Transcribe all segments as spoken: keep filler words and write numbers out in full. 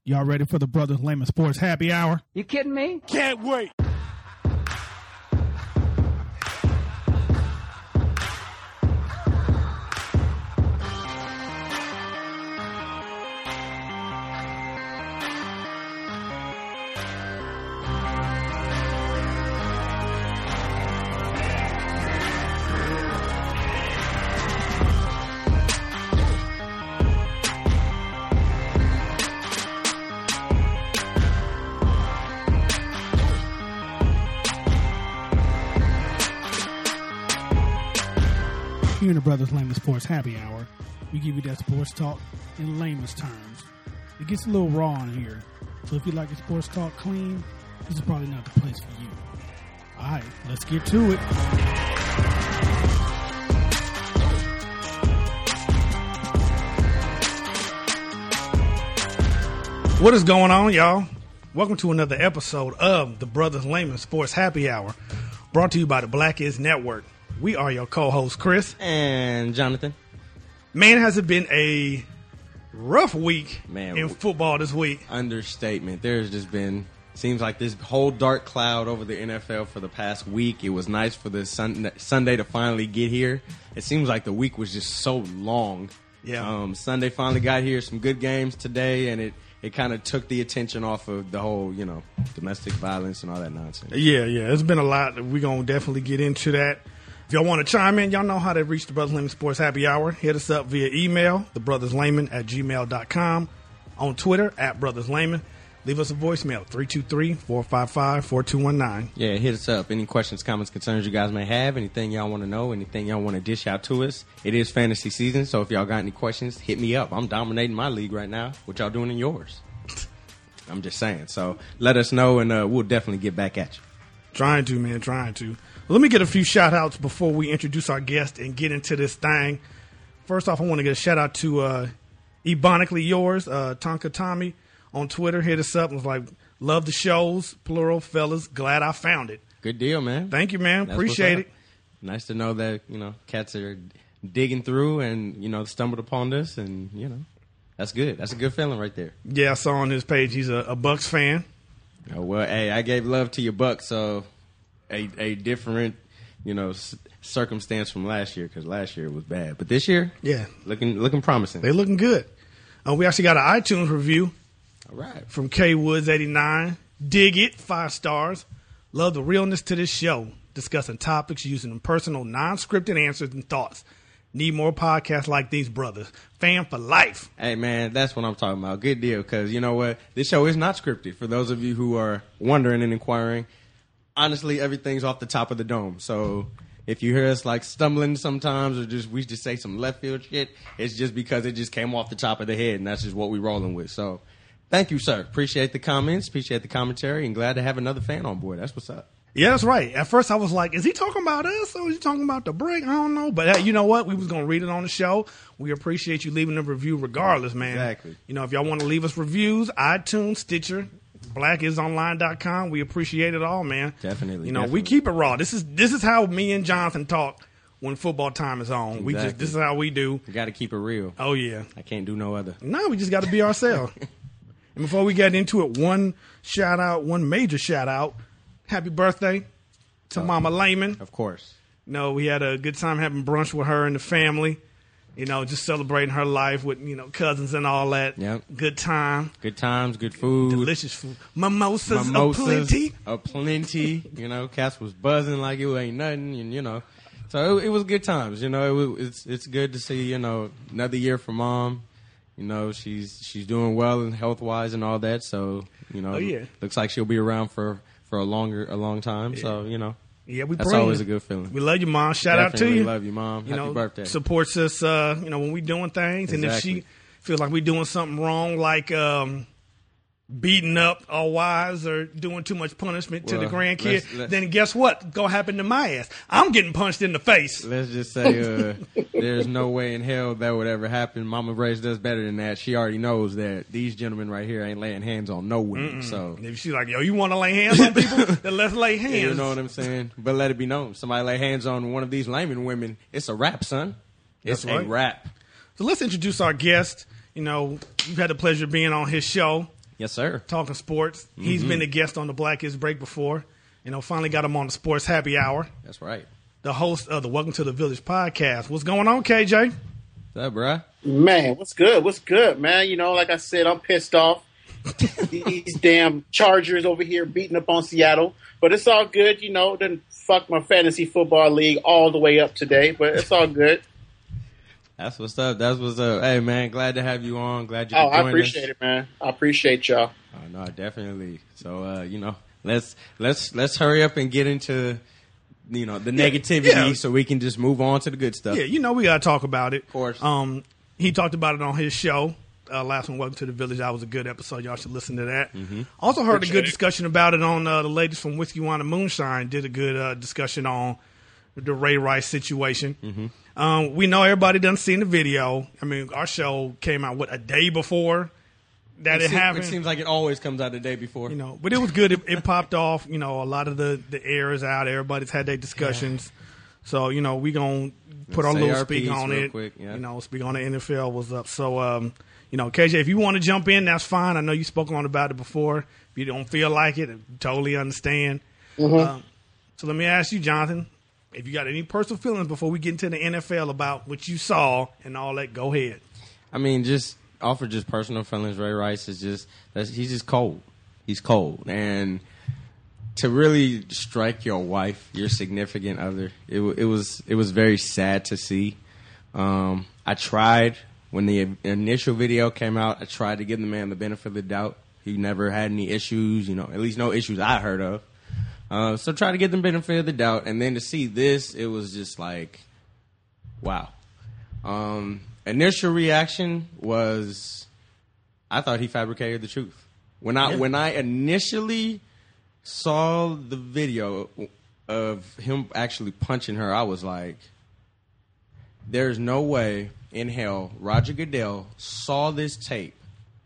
Y'all ready for the Brothers Layman Sports Happy Hour? You kidding me? Can't wait. Here in the Brothers Layman Sports Happy Hour, we give you that sports talk in layman's terms. It gets a little raw in here, so if you like your sports talk clean, this is probably not the place for you. All right, let's get to it. What is going on, y'all? Welcome to another episode of the Brothers Layman Sports Happy Hour, brought to you by the Black Is Network. We are your co-hosts, Chris and Jonathan. Man, has it been a rough week Man, in football this week? Understatement. There's just been, seems like this whole dark cloud over the N F L for the past week. It was nice for the sun, Sunday to finally get here. It seems like the week was just so long. Yeah. Um, Sunday finally got here. Some good games today, and it, it kind of took the attention off of the whole, you know, domestic violence and all that nonsense. Yeah, yeah. It's been a lot. We're going to definitely get into that. If y'all want to chime in, y'all know how to reach the Brothers Layman Sports Happy Hour. Hit us up via email, thebrotherslayman at gmail dot com. On Twitter, at Brothers Layman. Leave us a voicemail, three two three, four five five, four two one nine. Yeah, hit us up. Any questions, comments, concerns you guys may have, anything y'all want to know, anything y'all want to dish out to us. It is fantasy season, so if y'all got any questions, hit me up. I'm dominating my league right now. What y'all doing in yours? I'm just saying. So let us know, and uh, we'll definitely get back at you. Trying to, man, trying to. Let me get a few shout-outs before we introduce our guest and get into this thing. First off, I want to get a shout-out to uh, Ebonically Yours, uh, Tonka Tommy on Twitter. Hit us up and was like, love the shows, plural, fellas. Glad I found it. Good deal, man. Thank you, man. That's Appreciate it. Nice to know that, you know, cats are digging through and, you know, stumbled upon this, and, you know, that's good. That's a good feeling right there. Yeah, I saw on his page he's a, a Bucks fan. Oh, well, hey, I gave love to your Bucks, so a a different, you know, c- circumstance from last year, because last year was bad. But this year, yeah, looking looking promising. They looking good. Uh, we actually got an iTunes review. All right. From K Woods eighty-nine. Dig it, five stars. Love the realness to this show. Discussing topics using personal, non-scripted answers and thoughts. Need more podcasts like these, brothers. Fan for life. Hey, man, that's what I'm talking about. Good deal, because you know what? This show is not scripted. For those of you who are wondering and inquiring, honestly, everything's off the top of the dome. So if you hear us, like, stumbling sometimes or just we just say some left field shit, it's just because it just came off the top of the head, and that's just what we're rolling with. So thank you, sir. Appreciate the comments, appreciate the commentary, and glad to have another fan on board. That's what's up. Yeah, that's right. At first, I was like, is he talking about us or is he talking about the break? I don't know. But hey, you know what? We was going to read it on the show. We appreciate you leaving a review regardless, man. Exactly. You know, if y'all want to leave us reviews, iTunes, Stitcher, black is online dot com. We appreciate it all, man. Definitely. You know, definitely. we keep it raw. This is this is how me and Jonathan talk when football time is on. Exactly. We just This is how we do. You got to keep it real. Oh, yeah. I can't do no other. No, we just got to be ourselves. And before we get into it, one shout out, one major shout out. Happy birthday to oh, Mama Layman. Of course. You know, we had a good time having brunch with her and the family. You know, just celebrating her life with, you know, cousins and all that. Yep. Good time. Good times, good food. Delicious food. Mimosas, Mimosas aplenty. Aplenty. You know, Cass was buzzing like it ain't nothing, and, you know. So it, it was good times. You know, it was, it's it's good to see, you know, another year for Mom. You know, she's she's doing well and health-wise and all that. So, you know, oh, yeah. looks like she'll be around for, for a longer, a long time. Yeah. So, you know. Yeah, we That's bring always it. a good feeling. We love you, Mom. Shout Definitely out to you. love you, Mom. You Happy know, birthday. Supports us, uh, you know, when we doing things. Exactly. And if she feels like we doing something wrong, like um, beating up our wives or doing too much punishment well, to the grandkids, let's, let's, then guess what? Gonna happen to my ass. I'm getting punched in the face. Let's just say uh, there's no way in hell that would ever happen. Mama raised us better than that. She already knows that these gentlemen right here ain't laying hands on no women. Mm-mm. So if she's like, yo, you want to lay hands on people? Then let's lay hands. Yeah, you know what I'm saying? But let it be known. Somebody lay hands on one of these layman women, it's a wrap, son. It's That's right. a wrap. So let's introduce our guest. You know, you've had the pleasure of being on his show. Yes, sir. Talking sports. Mm-hmm. He's been a guest on the Blackest Break before. You know, finally got him on the Sports Happy Hour. That's right. The host of the Welcome to the Village podcast. What's going on, K J? What's up, bruh? Man, what's good? What's good, man? You know, like I said, I'm pissed off. These damn Chargers over here beating up on Seattle. But it's all good. You know, didn't fuck my fantasy football league all the way up today. But it's all good. That's what's up. That's what's up. Hey, man, glad to have you on. Glad you Oh, could join I appreciate us. it, man. I appreciate y'all. Oh, no, definitely. So, uh, you know, let's let's let's hurry up and get into, you know, the negativity yeah. so we can just move on to the good stuff. Yeah, you know, we got to talk about it. Of course. Um, he talked about it on his show. Uh, last one, Welcome to the Village. That was a good episode. Y'all should listen to that. Mm-hmm. Also heard Appreciate a good it. discussion about it on uh, the ladies from Whiskey, Wine, and Moonshine. Did a good uh, discussion on the Ray Rice situation. Mm-hmm. Um, we know everybody done seen the video. I mean, our show came out, what, a day before that it, it seems, happened? It seems like it always comes out the day before. You know, but it was good. It, it popped off. You know, a lot of the, the air is out. Everybody's had their discussions. Yeah. So, you know, we going to put our little our speak on it. Quick, yeah. You know, speak on the N F L was up. So, um, you know, K J, if you want to jump in, that's fine. I know you spoke on about it before. If you don't feel like it, I totally understand. Mm-hmm. Um, so let me ask you, Jonathan, if you got any personal feelings before we get into the N F L about what you saw and all that, go ahead. I mean, just offer just personal feelings. Ray Rice is just, that's, he's just cold. He's cold. And to really strike your wife, your significant other, it, it was it was very sad to see. Um, I tried, when the initial video came out, I tried to give the man the benefit of the doubt. He never had any issues, you know, at least no issues I heard of. Uh, so try to give them benefit of the doubt, and then to see this, it was just like, wow. Um, initial reaction was, I thought he fabricated the truth. When I yeah. when I initially saw the video of him actually punching her, I was like, there's no way in hell Roger Goodell saw this tape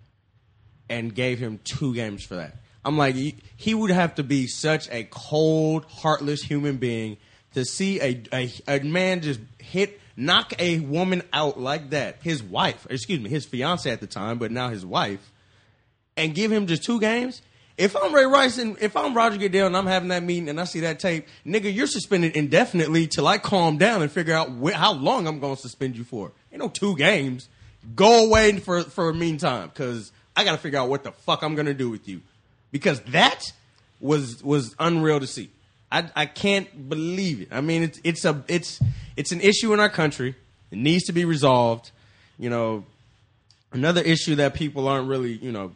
and gave him two games for that. I'm like, he would have to be such a cold, heartless human being to see a, a, a man just hit, knock a woman out like that, his wife, excuse me, his fiance at the time, but now his wife, and give him just two games. If I'm Ray Rice and if I'm Roger Goodell and I'm having that meeting and I see that tape, nigga, you're suspended indefinitely till I calm down and figure out wh- how long I'm going to suspend you for. Ain't no two games. Go away for, for a meantime, because I got to figure out what the fuck I'm going to do with you. Because that was was unreal to see. I, I can't believe it. I mean, it's it's a it's it's an issue in our country. It needs to be resolved. You know, another issue that people aren't really, you know,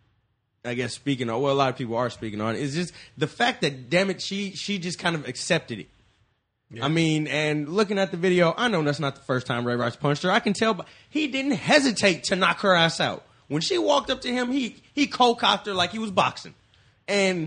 I guess speaking on, well, a lot of people are speaking on, is just the fact that, damn it, she she just kind of accepted it. Yeah. I mean, and looking at the video, I know that's not the first time Ray Rice punched her. I can tell, but he didn't hesitate to knock her ass out. When she walked up to him, he he cold-cocked her like he was boxing. And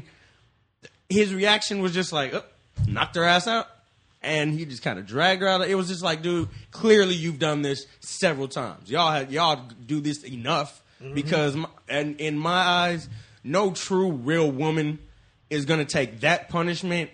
his reaction was just like, oh, knocked her ass out. And he just kind of dragged her out. It was just like, dude, clearly you've done this several times. Y'all have, y'all do this enough. Mm-hmm. Because my, and in my eyes, no true real woman is going to take that punishment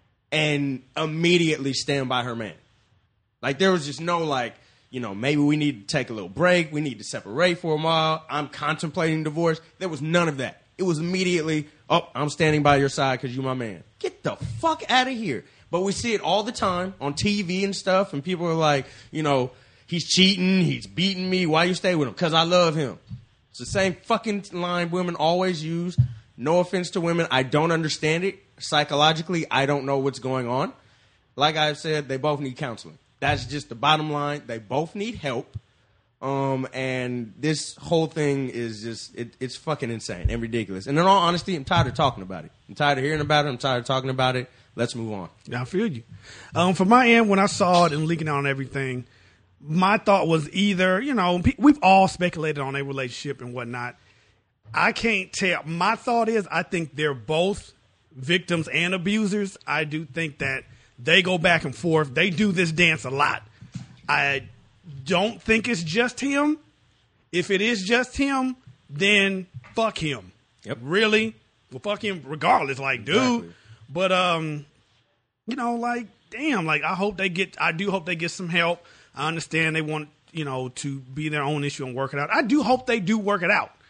and immediately stand by her man. Like, there was just no, like, you know, maybe we need to take a little break. We need to separate for a while. I'm contemplating divorce. There was none of that. It was immediately, oh, I'm standing by your side because you're my man. Get the fuck out of here. But we see it all the time on T V and stuff, and people are like, you know, he's cheating, he's beating me. Why you stay with him? Because I love him. It's the same fucking line women always use. No offense to women. I don't understand it. Psychologically, I don't know what's going on. Like I've said, they both need counseling. That's just the bottom line. They both need help. Um, and this whole thing is just, it, it's fucking insane and ridiculous. And in all honesty, I'm tired of talking about it. I'm tired of hearing about it. I'm tired of talking about it. Let's move on. I feel you. Um, from my end, when I saw it and leaking out on everything, my thought was either, you know, we've all speculated on a relationship and whatnot. I can't tell. My thought is I think they're both victims and abusers. I do think that they go back and forth. They do this dance a lot. I don't think it's just him. If it is just him, then fuck him. Yep. Really? Well, fuck him regardless. Like, dude. Exactly. But, um, you know, like, damn, like, I hope they get, I do hope they get some help. I understand they want, you know, to be their own issue and work it out. I do hope they do work it out.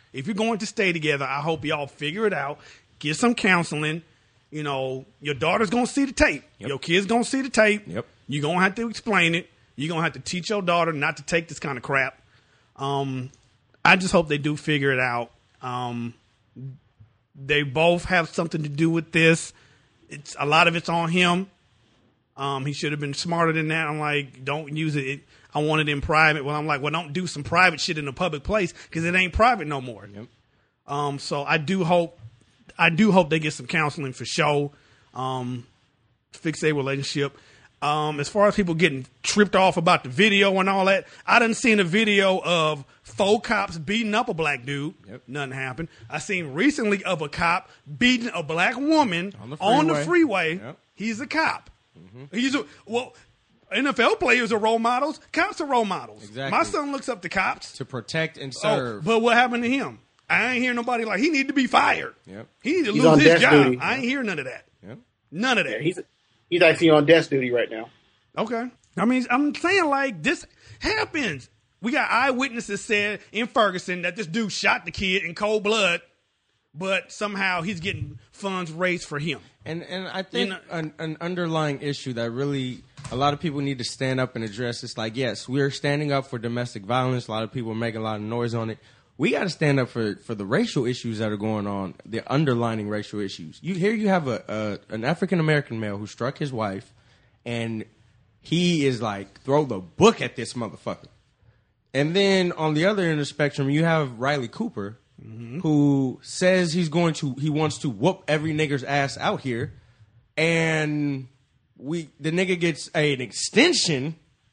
if you're going to stay together, I hope y'all figure it out. Get some counseling. You know, your daughter's going to see the tape. Yep. Your kid's going to see the tape. Yep. You're going to have to explain it. You're going to have to teach your daughter not to take this kind of crap. Um, I just hope they do figure it out. Um, they both have something to do with this. It's a lot of it's on him. Um, he should have been smarter than that. I'm like, don't use it. it I want it in private. Well, I'm like, well, don't do some private shit in a public place because it ain't private no more. Yep. Um, so I do hope, I do hope they get some counseling for sure. Um, fix their relationship. Um, as far as people getting tripped off about the video and all that, I done seen a video of four cops beating up a black dude. Yep. Nothing happened. I seen recently of a cop beating a black woman on the freeway. On the freeway. Yep. He's a cop. Mm-hmm. He's a, well, N F L players are role models. Cops are role models. Exactly. My son looks up to cops. To protect and serve. Oh, but what happened to him? I ain't hear nobody like, he need to be fired. Yep. He need to He's lose on his desk job. duty. I ain't hear none of that. Yep. None of that. Yeah, he's he's actually on desk duty right now. Okay. I mean, I'm saying like this happens. We got eyewitnesses said in Ferguson that this dude shot the kid in cold blood, but somehow he's getting funds raised for him. And and I think You know- an, an underlying issue that really a lot of people need to stand up and address is like, yes, we're standing up for domestic violence. A lot of people are making a lot of noise on it. We got to stand up for, for the racial issues that are going on, the underlining racial issues. You here you have a, a an African American male who struck his wife, and he is like, throw the book at this motherfucker. And then on the other end of the spectrum, you have Riley Cooper, mm-hmm. who says he's going to, he wants to whoop every nigger's ass out here, and we the nigga gets a, an extension,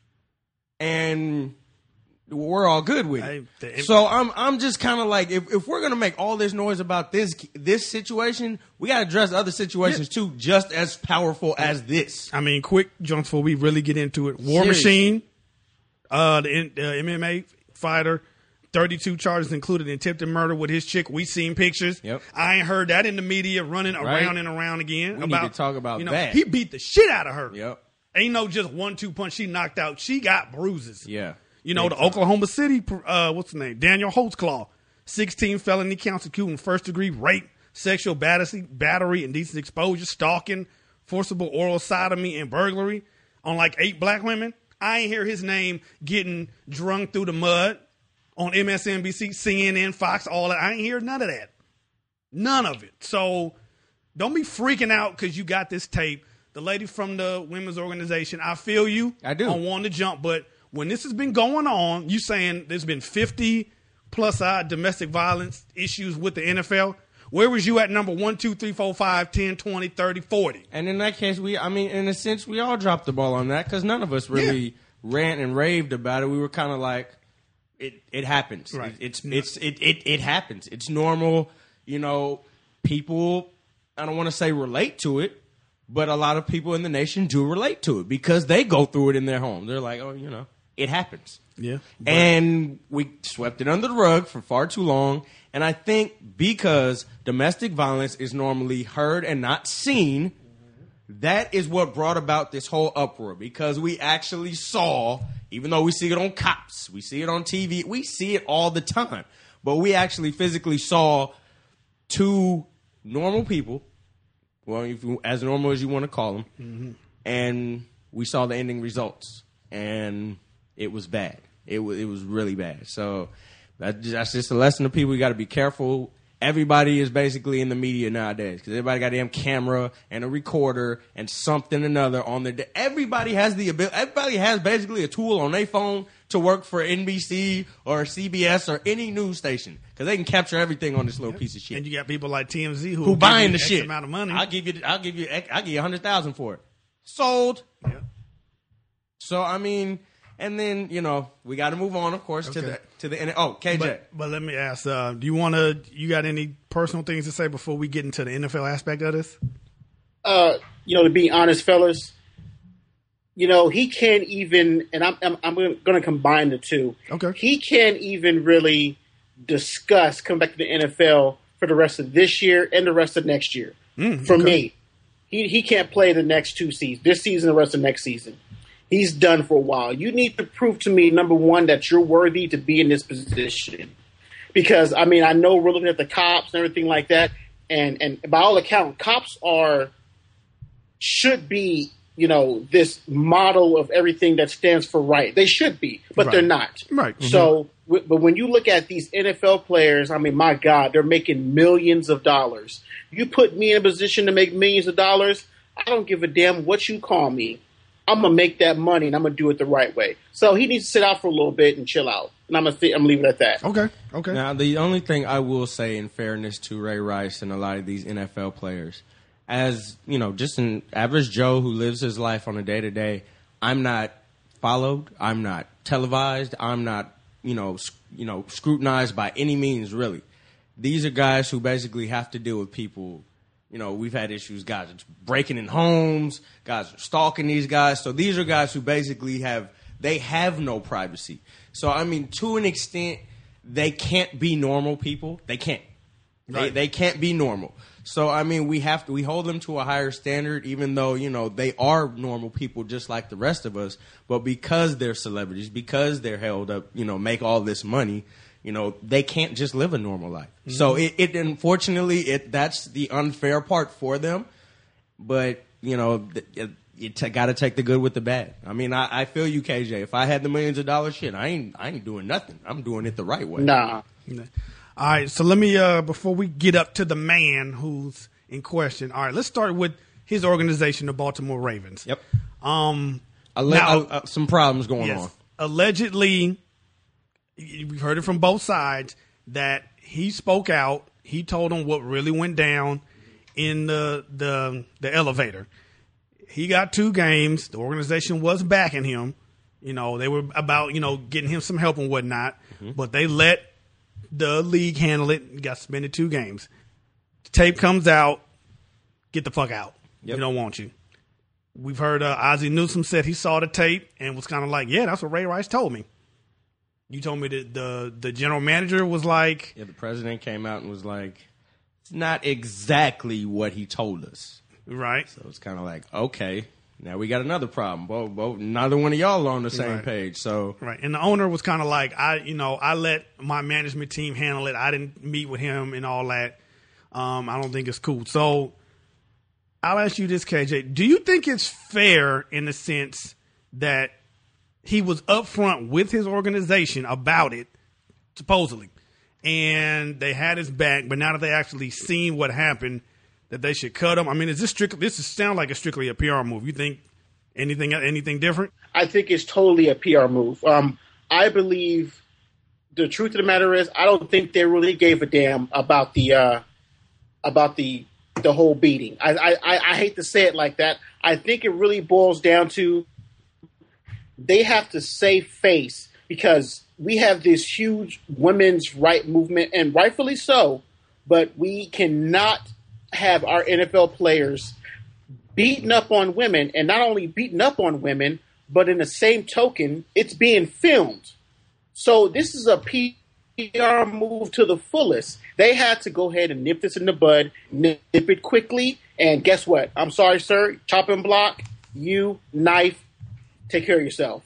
and we're all good with it. I, the, so I'm I'm just kind of like, if, if we're gonna make all this noise about this this situation, we gotta address other situations yeah. too, just as powerful as this. I mean, quick jumps before we really get into it. War Seriously. Machine, uh, the uh, M M A fighter, thirty-two charges included attempted murder with his chick. We seen pictures. Yep. I ain't heard that in the media running Right. around and around again. We about, need to talk about you know, that. He beat the shit out of her. Yep. Ain't no just one two punch. She knocked out. She got bruises. Yeah. You know, Big the time. Oklahoma City, uh, what's the name? Daniel Holtzclaw, sixteen felony counts including first degree rape, sexual battery, battery, indecent exposure, stalking, forcible oral sodomy, and burglary on like eight black women. I ain't hear his name getting drunk through the mud on M S N B C, C N N, Fox, all that. I ain't hear none of that. None of it. So don't be freaking out because you got this tape. The lady from the women's organization, I feel you. I do. On wanting to jump, but when this has been going on, you saying there's been fifty plus odd domestic violence issues with the N F L. Where was you at number one, two, three, four, five, ten, twenty, thirty, forty? And in that case, we, I mean, in a sense, we all dropped the ball on that because none of us really Yeah. ran and raved about it. We were kind of like, it, it happens. Right. It, it's, it's, it, it, it happens. It's normal. You know, people, I don't want to say relate to it, but a lot of people in the nation do relate to it because they go through it in their home. They're like, oh, you know, it happens. Yeah. And we swept it under the rug for far too long. And I think because domestic violence is normally heard and not seen, that is what brought about this whole uproar. Because we actually saw, even though we see it on cops, we see it on T V, we see it all the time. But we actually physically saw two normal people, well, if you, as normal as you want to call them, mm-hmm. and we saw the ending results. And it was bad. It was it was really bad. So that, that's just a lesson to people. We got to be careful. Everybody is basically in the media nowadays because everybody got a damn camera and a recorder and something or another on their. Everybody has the ability. Everybody has basically a tool on their phone to work for N B C or C B S or any news station because they can capture everything on this little Yep. piece of shit. And you got people like T M Z who, Who buying the X shit? amount of money. I'll give you. I'll give you. I'll give you a hundred thousand for it. Sold. Yeah. So I mean. And then, you know, we got to move on, of course, to Okay. the to the end. Oh, K J. But, but let me ask, uh, do you want to, you got any personal things to say before we get into the N F L aspect of this? Uh, you know, to be honest, fellas, you know, he can't even, and I'm I'm, I'm going to combine the two. Okay. He can't even really discuss coming back to the N F L for the rest of this year and the rest of next year. Mm, for okay. me, he he can't play the next two seasons, this season, the rest of next season. He's done for a while. You need to prove to me, number one, that you're worthy to be in this position. because I mean I know we're looking at the cops and everything like that, and and by all accounts, cops are should be you know this model of everything that stands for right. They should be, but right. they're not. Right. Mm-hmm. So, but when you look at these N F L players, I mean, my God, they're making millions of dollars. You put me in a position to make millions of dollars, I don't give a damn what you call me. I'm gonna make that money and I'm gonna do it the right way. So he needs to sit out for a little bit and chill out. And I'm gonna th- I'm gonna leave it at that. Okay. Okay. Now, the only thing I will say, in fairness to Ray Rice and a lot of these N F L players, as you know, just an average Joe who lives his life on a day to day, I'm not followed. I'm not televised. I'm not you know sc- you know scrutinized by any means. Really, these are guys who basically have to deal with people. You know, we've had issues, guys are breaking in homes, guys are stalking these guys. So these are guys who basically have, they have no privacy. So, I mean, to an extent, they can't be normal people. They can't. Right. They, they can't be normal. So, I mean, we have to, we hold them to a higher standard, even though, you know, they are normal people just like the rest of us. But because they're celebrities, because they're held up, you know, make all this money, you know, they can't just live a normal life. Mm-hmm. So it, it unfortunately, it that's the unfair part for them. But, you know, it, you t- got to take the good with the bad. I mean, I, I feel you, K J. If I had the millions of dollars, shit, I ain't I ain't doing nothing. I'm doing it the right way. Nah. All right, so let me, uh, before we get up to the man who's in question, all right, let's start with his organization, the Baltimore Ravens. Yep. Um, Ale- now, uh, some problems going yes, on. Allegedly, we've heard it from both sides that he spoke out. He told them what really went down in the the the elevator. He got two games. The organization was backing him. You know, they were about, you know, getting him some help and whatnot. Mm-hmm. But they let the league handle it. He got suspended two games. The tape comes out. Get the fuck out. Yep. We don't want you. We've heard uh, Ozzie Newsome said he saw the tape and was kind of like, yeah, that's what Ray Rice told me. You told me that the the general manager was like... Yeah, the president came out and was like, it's not exactly what he told us. Right. So it's kind of like, okay, now we got another problem. Both, both, neither one of y'all are on the same right. page. So Right. And the owner was kind of like, I, you know, I let my management team handle it. I didn't meet with him and all that. Um, I don't think it's cool. So I'll ask you this, K J. Do you think it's fair in the sense that he was upfront with his organization about it, supposedly, and they had his back, but now that they actually seen what happened, that they should cut him? I mean, is this strictly, this is, sound like it's strictly a P R move. You think anything anything different? I think it's totally a P R move. Um, I believe the truth of the matter is, I don't think they really gave a damn about the uh, about the the whole beating. I, I I hate to say it like that. I think it really boils down to they have to save face because we have this huge women's right movement, and rightfully so, but we cannot have our N F L players beating up on women, and not only beating up on women, but in the same token, it's being filmed. So this is a P R move to the fullest. They had to go ahead and nip this in the bud, nip it quickly, and guess what? I'm sorry, sir, chop and block, you, knife, take care of yourself.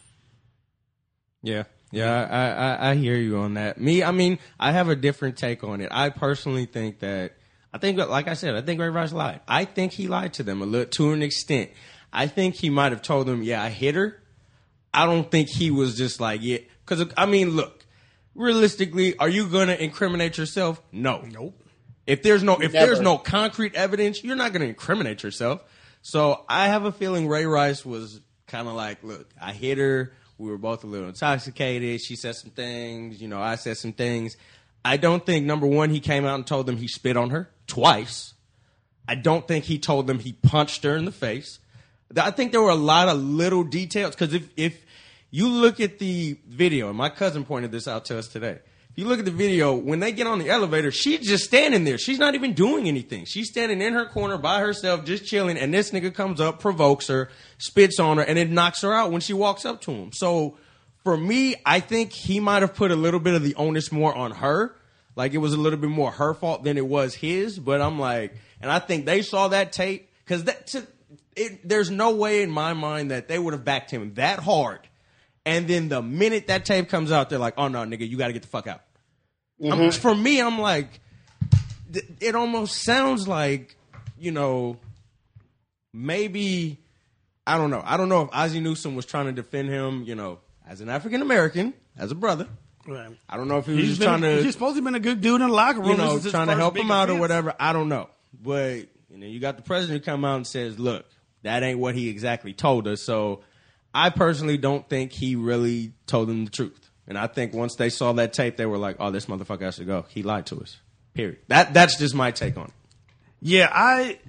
Yeah, yeah, I, I, I hear you on that. Me, I mean, I have a different take on it. I personally think that, I think, like I said, I think Ray Rice lied. I think he lied to them a little, to an extent. I think he might have told them, yeah, I hit her. I don't think he was just like, yeah, because, I mean, look, realistically, are you going to incriminate yourself? No. Nope. If there's no, if Never. there's no concrete evidence, you're not going to incriminate yourself. So I have a feeling Ray Rice was kind of like, look, I hit her. We were both a little intoxicated. She said some things. You know, I said some things. I don't think, number one, he came out and told them he spit on her twice. I don't think he told them he punched her in the face. I think there were a lot of little details. Because if, if you look at the video, and my cousin pointed this out to us today. If you look at the video, when they get on the elevator, she's just standing there. She's not even doing anything. She's standing in her corner by herself, just chilling, and this nigga comes up, provokes her, spits on her, and it knocks her out when she walks up to him. So for me, I think he might have put a little bit of the onus more on her. Like it was a little bit more her fault than it was his. But I'm like, and I think they saw that tape, because that, to, it, there's no way in my mind that they would have backed him that hard. And then the minute that tape comes out, they're like, oh, no, nigga, you got to get the fuck out. Mm-hmm. I'm, for me, I'm like, th- it almost sounds like, you know, maybe, I don't know. I don't know if Ozzie Newsome was trying to defend him, you know, as an African American, as a brother. Right. I don't know if he was He's just been, trying to, he's supposed to have been a good dude in the locker room. you know, trying to help big him out offense. or whatever. I don't know. But, you know, you got the president come out and says, look, that ain't what he exactly told us. So I personally don't think he really told them the truth. And I think once they saw that tape, they were like, oh, this motherfucker has to go. He lied to us. Period. That That's just my take on it. Yeah, I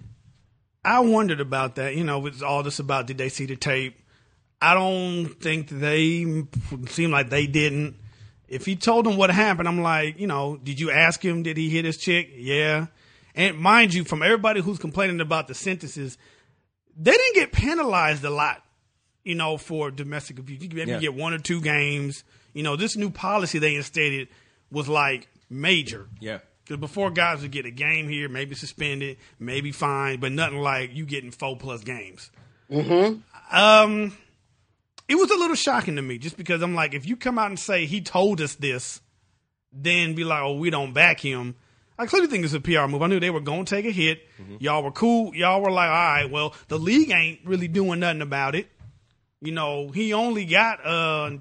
I wondered about that. You know, it's all this about did they see the tape? I don't think they seem like they didn't. If he told them what happened, I'm like, you know, did you ask him, did he hit his chick? Yeah. And mind you, from everybody who's complaining about the sentences, they didn't get penalized a lot, you know, for domestic abuse. You could maybe Yeah. get one or two games. You know, this new policy they instated was like major. Yeah. Because before guys would get a game here, maybe suspended, maybe fined, but nothing like you getting four plus games. Mm-hmm. Um, it was a little shocking to me just because I'm like, if you come out and say he told us this, then be like, oh, we don't back him. I clearly think it's a P R move. I knew they were going to take a hit. Mm-hmm. Y'all were cool. Y'all were like, all right, well, the league ain't really doing nothing about it. You know, he only got uh,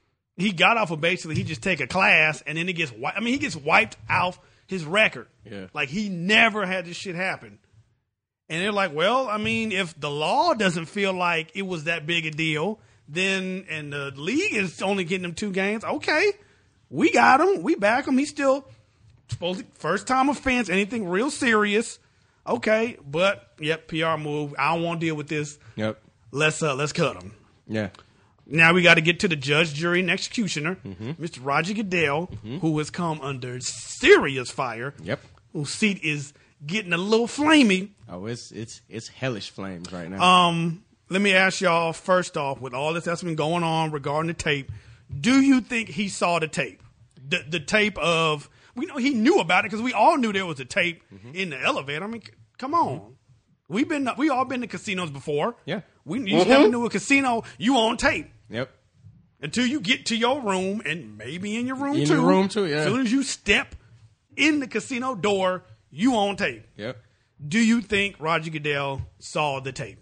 he got off of basically he just take a class and then he gets wi- I mean he gets wiped off his record. Yeah. Like he never had this shit happen. And they're like, well, I mean, if the law doesn't feel like it was that big a deal, then and the league is only getting him two games, okay, we got him, we back him. He's still supposed to, first time offense, anything real serious, okay. But yep, P R move. I don't want to deal with this. Yep. Let's uh, let's cut him. Yeah. Now we got to get to the judge, jury, and executioner, Mm-hmm. Mister Roger Goodell, mm-hmm. who has come under serious fire. Yep. Whose seat is getting a little flamey. Oh, it's it's it's hellish flames right now. Um, let me ask y'all first off, with all this that's been going on regarding the tape, do you think he saw the tape? The the tape of we know he knew about it because we all knew there was a tape mm-hmm. in the elevator. I mean, c- come on. Mm-hmm. We've been we all been to casinos before. Yeah. We you mm-hmm. never knew a casino you on tape. Yep. Until you get to your room and maybe in your room in too. In your room too, yeah. As soon as you step in the casino door, you on tape. Yep. Do you think Roger Goodell saw the tape?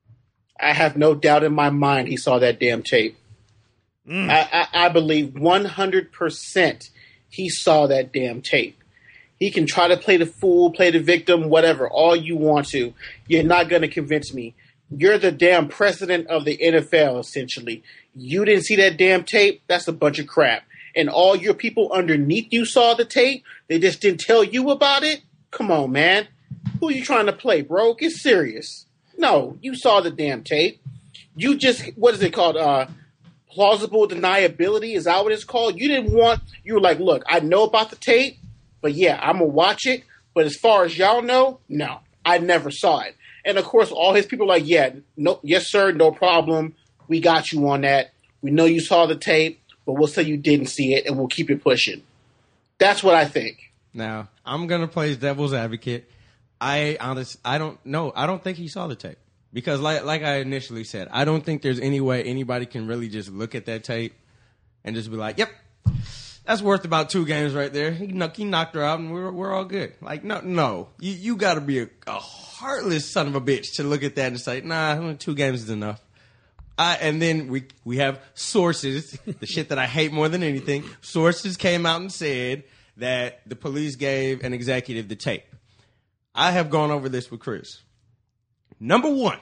I have no doubt in my mind he saw that damn tape. Mm. I, I, I believe one hundred percent he saw that damn tape. He can try to play the fool, play the victim, whatever, all you want to. You're not going to convince me. You're the damn president of the N F L, essentially. You didn't see that damn tape? That's a bunch of crap. And all your people underneath you saw the tape? They just didn't tell you about it? Come on, man. Who are you trying to play, bro? Get serious. No, you saw the damn tape. You just, what is it called? Uh, plausible deniability? Is that what it's called? You didn't want, you were like, look, I know about the tape, but yeah, I'm going to watch it. But as far as y'all know, no, I never saw it. And of course, all his people are like, yeah, no, yes, sir, no problem. We got you on that. We know you saw the tape, but we'll say you didn't see it and we'll keep it pushing. That's what I think. Now, I'm going to play devil's advocate. I honest, I don't know. I don't think he saw the tape because, like, like I initially said, I don't think there's any way anybody can really just look at that tape and just be like, "Yep, that's worth about two games right there." He, he knocked her out, and we're we're all good. Like, no, no, you you got to be a, a heartless son of a bitch to look at that and say, "Nah, two games is enough." I, and then we we have sources, the shit that I hate more than anything. Sources came out and said that the police gave an executive the tape. I have gone over this with Chris. Number one,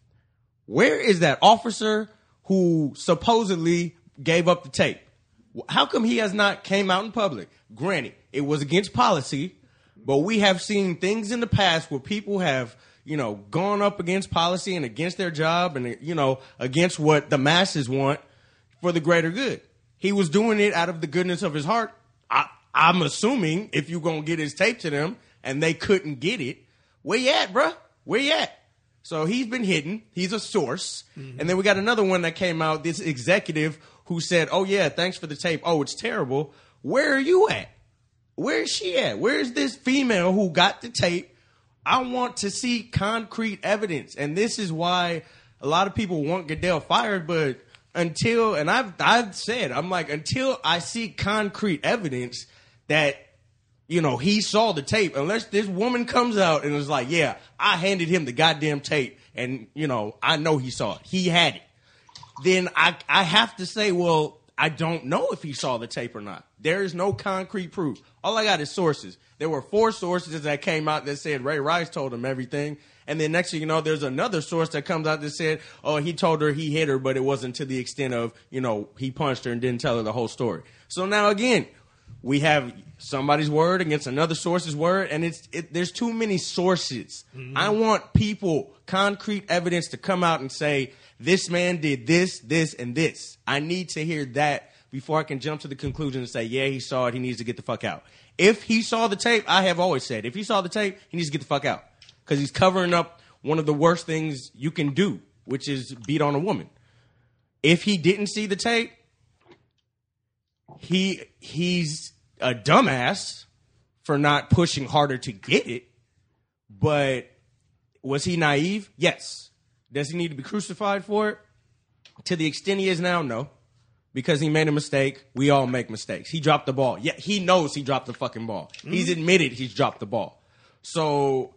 where is that officer who supposedly gave up the tape? How come he has not came out in public? Granted, it was against policy, but we have seen things in the past where people have, you know, gone up against policy and against their job and, you know, against what the masses want for the greater good. He was doing it out of the goodness of his heart. I, I'm assuming if you're going to get his tape to them, and they couldn't get it. Where you at, bruh? Where you at? So he's been hidden. He's a source. Mm-hmm. And then we got another one that came out, this executive who said, oh, yeah, thanks for the tape. Oh, it's terrible. Where are you at? Where is she at? Where is this female who got the tape? I want to see concrete evidence. And this is why a lot of people want Goodell fired. But until, and I've, I've said, I'm like, until I see concrete evidence, that, you know, he saw the tape. Unless this woman comes out and was like, yeah, I handed him the goddamn tape and, you know, I know he saw it. He had it. Then I, I have to say, well, I don't know if he saw the tape or not. There is no concrete proof. All I got is sources. There were four sources that came out that said Ray Rice told him everything. And then next thing you know, there's another source that comes out that said, oh, he told her he hit her, but it wasn't to the extent of, you know, he punched her and didn't tell her the whole story. So now again, we have somebody's word against another source's word, and it's it, there's too many sources. Mm-hmm. I want people, concrete evidence to come out and say, this man did this, this, and this. I need to hear that before I can jump to the conclusion and say, yeah, he saw it, he needs to get the fuck out. If he saw the tape, I have always said, if he saw the tape, he needs to get the fuck out. Because he's covering up one of the worst things you can do, which is beat on a woman. If he didn't see the tape, he he's a dumbass for not pushing harder to get it. But was he naive? Yes. Does he need to be crucified for it? To the extent he is now, no. Because he made a mistake. We all make mistakes. He dropped the ball. Yeah, he knows he dropped the fucking ball. Mm-hmm. He's admitted he's dropped the ball. So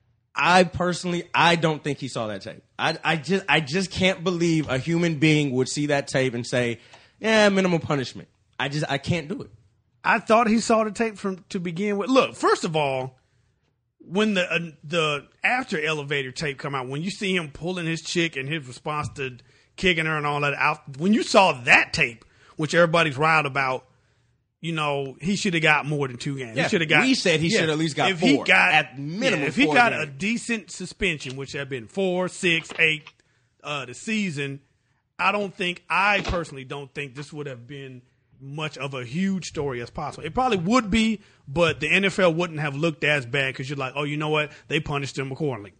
I personally, I don't think he saw that tape. I, I just I just can't believe a human being would see that tape and say, yeah, minimal punishment. I just, I can't do it. I thought he saw the tape from to begin with. Look, first of all, when the uh, the after elevator tape come out, when you see him pulling his chick and his response to kicking her and all that out, when you saw that tape, which everybody's riled about, you know, he should have got more than two games. Yeah, he should have got. We said he yeah, should at least got if four. He got, at minimum, yeah, if he four got games. a decent suspension, which had been four, six, eight, uh, the season, I don't think. I personally don't think this would have been much of a huge story as possible. It probably would be, but the N F L wouldn't have looked as bad because you're like, oh, you know what? They punished him accordingly.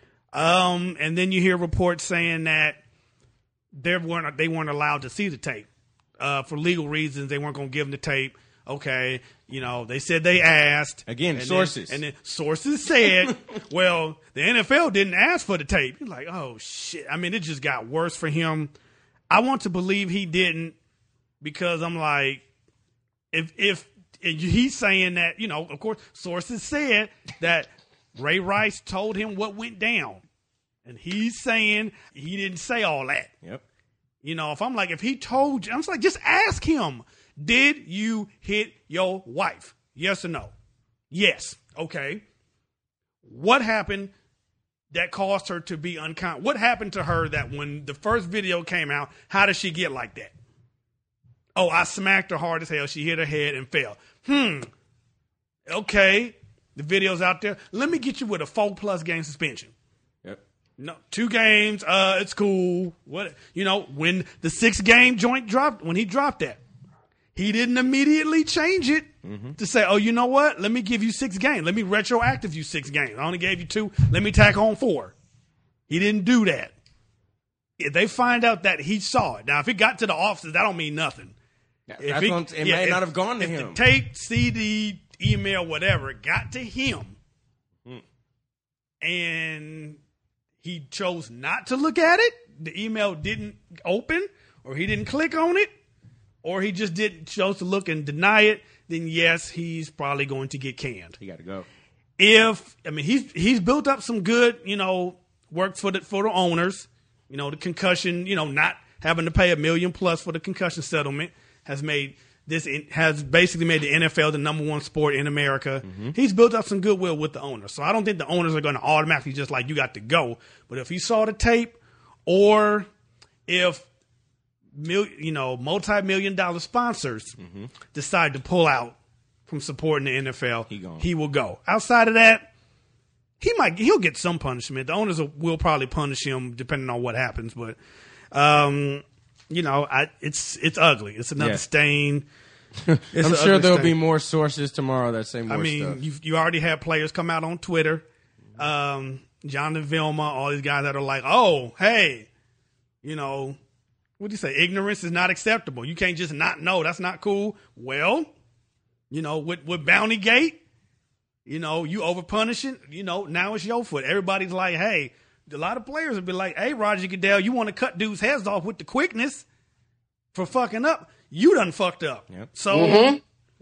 Um, and then you hear reports saying that they weren't they weren't allowed to see the tape uh, for legal reasons. They weren't going to give them the tape. Okay, you know, they said they asked. Again, and sources. Then, and then sources said, well, the N F L didn't ask for the tape. You're like, oh, shit. I mean, it just got worse for him. I want to believe he didn't because I'm like, if, if if he's saying that, you know, of course, sources said that Ray Rice told him what went down. And he's saying he didn't say all that. Yep. You know, if I'm like, if he told you, I'm just like, just ask him. Did you hit your wife? Yes or no? Yes. Okay. What happened that caused her to be unconscious? What happened to her that when the first video came out, how did she get like that? Oh, I smacked her hard as hell. She hit her head and fell. Hmm. Okay. The video's out there. Let me get you with a four plus game suspension. Yep. No, two games. Uh, it's cool. What, you know, when the six game joint dropped, when he dropped that, he didn't immediately change it mm-hmm. to say, oh, you know what? Let me give you six games. Let me retroactive you six games. I only gave you two. Let me tack on four. He didn't do that. If they find out that he saw it. Now, if it got to the offices, that don't mean nothing. Yeah, if it, it yeah, may if, not have gone to if him. The tape, C D, email, whatever, got to him, mm. and he chose not to look at it, the email didn't open, or he didn't click on it, or he just didn't chose to look and deny it, then yes, he's probably going to get canned. He got to go. If I mean he's he's built up some good, you know, work for the for the owners, you know, the concussion, you know, not having to pay a million plus for the concussion settlement has made this has basically made the N F L the number one sport in America. Mm-hmm. He's built up some goodwill with the owners, so I don't think the owners are going to automatically just like you got to go. But if he saw the tape, or if Mil, you know, multi-million dollar sponsors mm-hmm. decide to pull out from supporting the N F L, he, he will go. Outside of that, he might he'll get some punishment. The owners will, will probably punish him depending on what happens. But, um, you know, I, it's it's ugly. It's another yeah. stain. It's I'm sure there'll stain. be more sources tomorrow that say more I mean, stuff. you you already had players come out on Twitter, um, Jonathan Vilma, all these guys that are like, oh, hey, you know. What do you say? Ignorance is not acceptable. You can't just not know. That's not cool. Well, you know, with, with Bounty Gate, you know, you over punishing, you know, now it's your foot. Everybody's like, hey, a lot of players would be like, hey, Roger Goodell, you want to cut dudes' heads off with the quickness for fucking up. You done fucked up. Yep. So mm-hmm.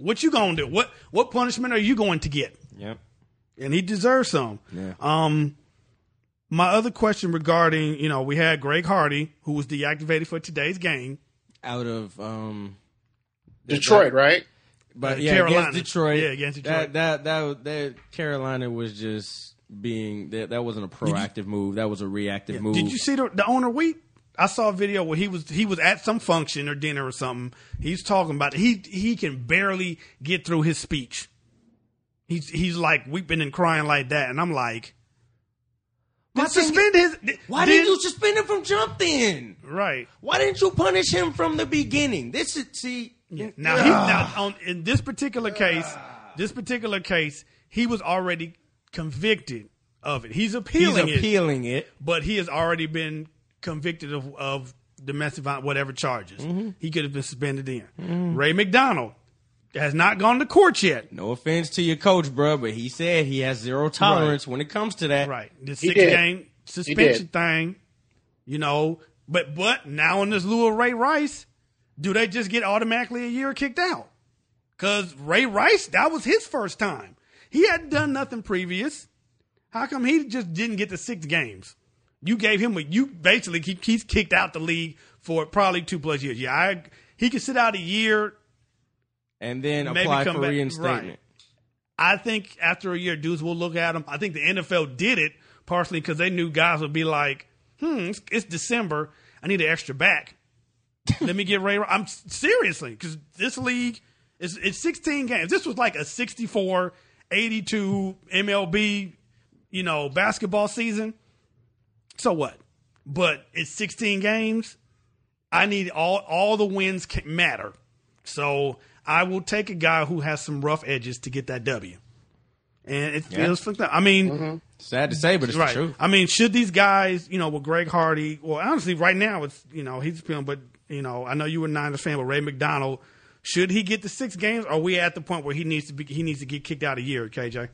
What you gonna do? What what punishment are you going to get? Yep. And he deserves some. Yeah. Um, my other question regarding, you know, we had Greg Hardy, who was deactivated for today's game. Out of um, Detroit, right? But Uh, yeah, Carolina. against Detroit. Yeah, against Detroit. That that that, that Carolina was just being that that wasn't a proactive move. That was a reactive move. Did you see the, the owner weep? I saw a video where he was he was at some function or dinner or something. He's talking about he he can barely get through his speech. He's he's like weeping and crying like that, and I'm like, My then thing suspend his. Why then- didn't you suspend him from jump then? Right. Why didn't you punish him from the beginning? This is see Now, he, now on, in this particular case, this particular case, he was already convicted of it. He's appealing he's it, appealing it. but he has already been convicted of, of domestic violence, whatever charges. Mm-hmm. He could have been suspended then. Mm-hmm. Ray McDonald has not gone to court yet. No offense to your coach, bro, but he said he has zero tolerance when it comes to that. Right. The He six did. game suspension thing, you know, but but now in this lieu of Ray Rice, do they just get automatically a year kicked out? Because Ray Rice, that was his first time. He hadn't done nothing previous. How come he just didn't get the six games? You gave him a, you basically keep he's kicked out the league for probably two plus years. Yeah, I, he could sit out a year. And then Maybe apply come for back- reinstatement. right. I think after a year, dudes will look at him. I think the N F L did it partially because they knew guys would be like, hmm, it's, it's December. I need an extra back. Let me get Ray. I'm seriously, because this league is it's sixteen games. This was like a sixty-four eighty-two M L B, you know, basketball season. So what? But it's sixteen games. I need all all the wins can matter. So I will take a guy who has some rough edges to get that W. And it Yeah. feels fucked up. I mean, Mm-hmm. Sad to say, but it's right. the truth. I mean, should these guys, you know, with Greg Hardy, well, honestly, right now it's, you know, he's feeling, but, you know, I know you were a Niners fan, but Ray McDonald, should he get the six games? Or are we at the point where he needs to be, he needs to get kicked out a year, K J?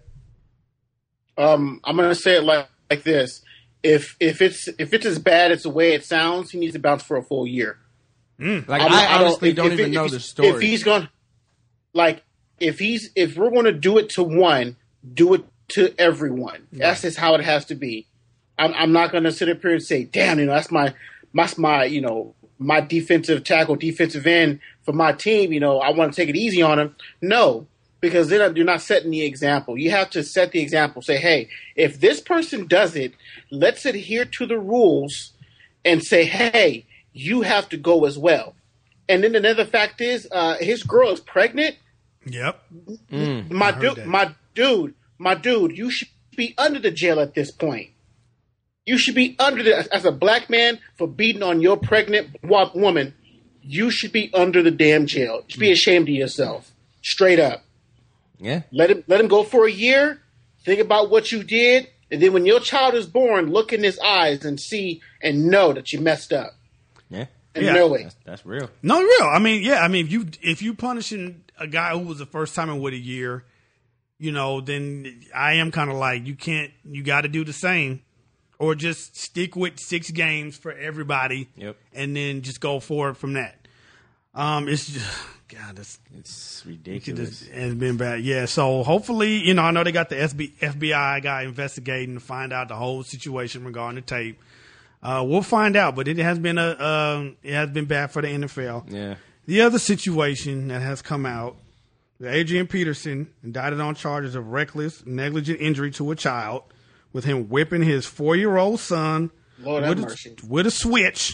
Um, I'm gonna say it like, like this: if if it's if it's as bad as the way it sounds, he needs to bounce for a full year. Like I don't- I, I don't- honestly if- don't if even it- know if the he's- story. If he's going, like, if he's if we're going to do it to one, do it to everyone. That's just how it has to be. I'm, I'm not going to sit up here and say, "Damn, you know, that's my that's my you know my defensive tackle, defensive end for my team. You know, I want to take it easy on him." No, because then you're not setting the example. You have to set the example. Say, "Hey, if this person does it, let's adhere to the rules," and say, "Hey, you have to go as well." And then another fact is, uh, his girl is pregnant. Yep. My heard dude, that. my dude, my dude, you should be under the jail at this point. You should be under the, as a black man for beating on your pregnant wo- woman. You should be under the damn jail. You should be ashamed of yourself, straight up. yeah. Let him, let him go for a year. Think about what you did, and then when your child is born, look in his eyes and see and know that you messed up. Yeah. And Yeah. know it. That's, that's real. No, real. I mean, yeah. I mean, if you if you punishing a guy who was a first timer with a year, you know, then I am kind of like you can't. You got to do the same, or just stick with six games for everybody. Yep. And then just go forward from that. Um, it's just God. It's It's it ridiculous. has it's been bad. Yeah. So hopefully, you know, I know they got the S B, F B I guy investigating to find out the whole situation regarding the tape. Uh, we'll find out, but it has been a um, it has been bad for the N F L. Yeah. The other situation that has come out, Adrian Peterson indicted on charges of reckless, negligent injury to a child, with him whipping his four-year-old son Lord have with, mercy. a, with a switch,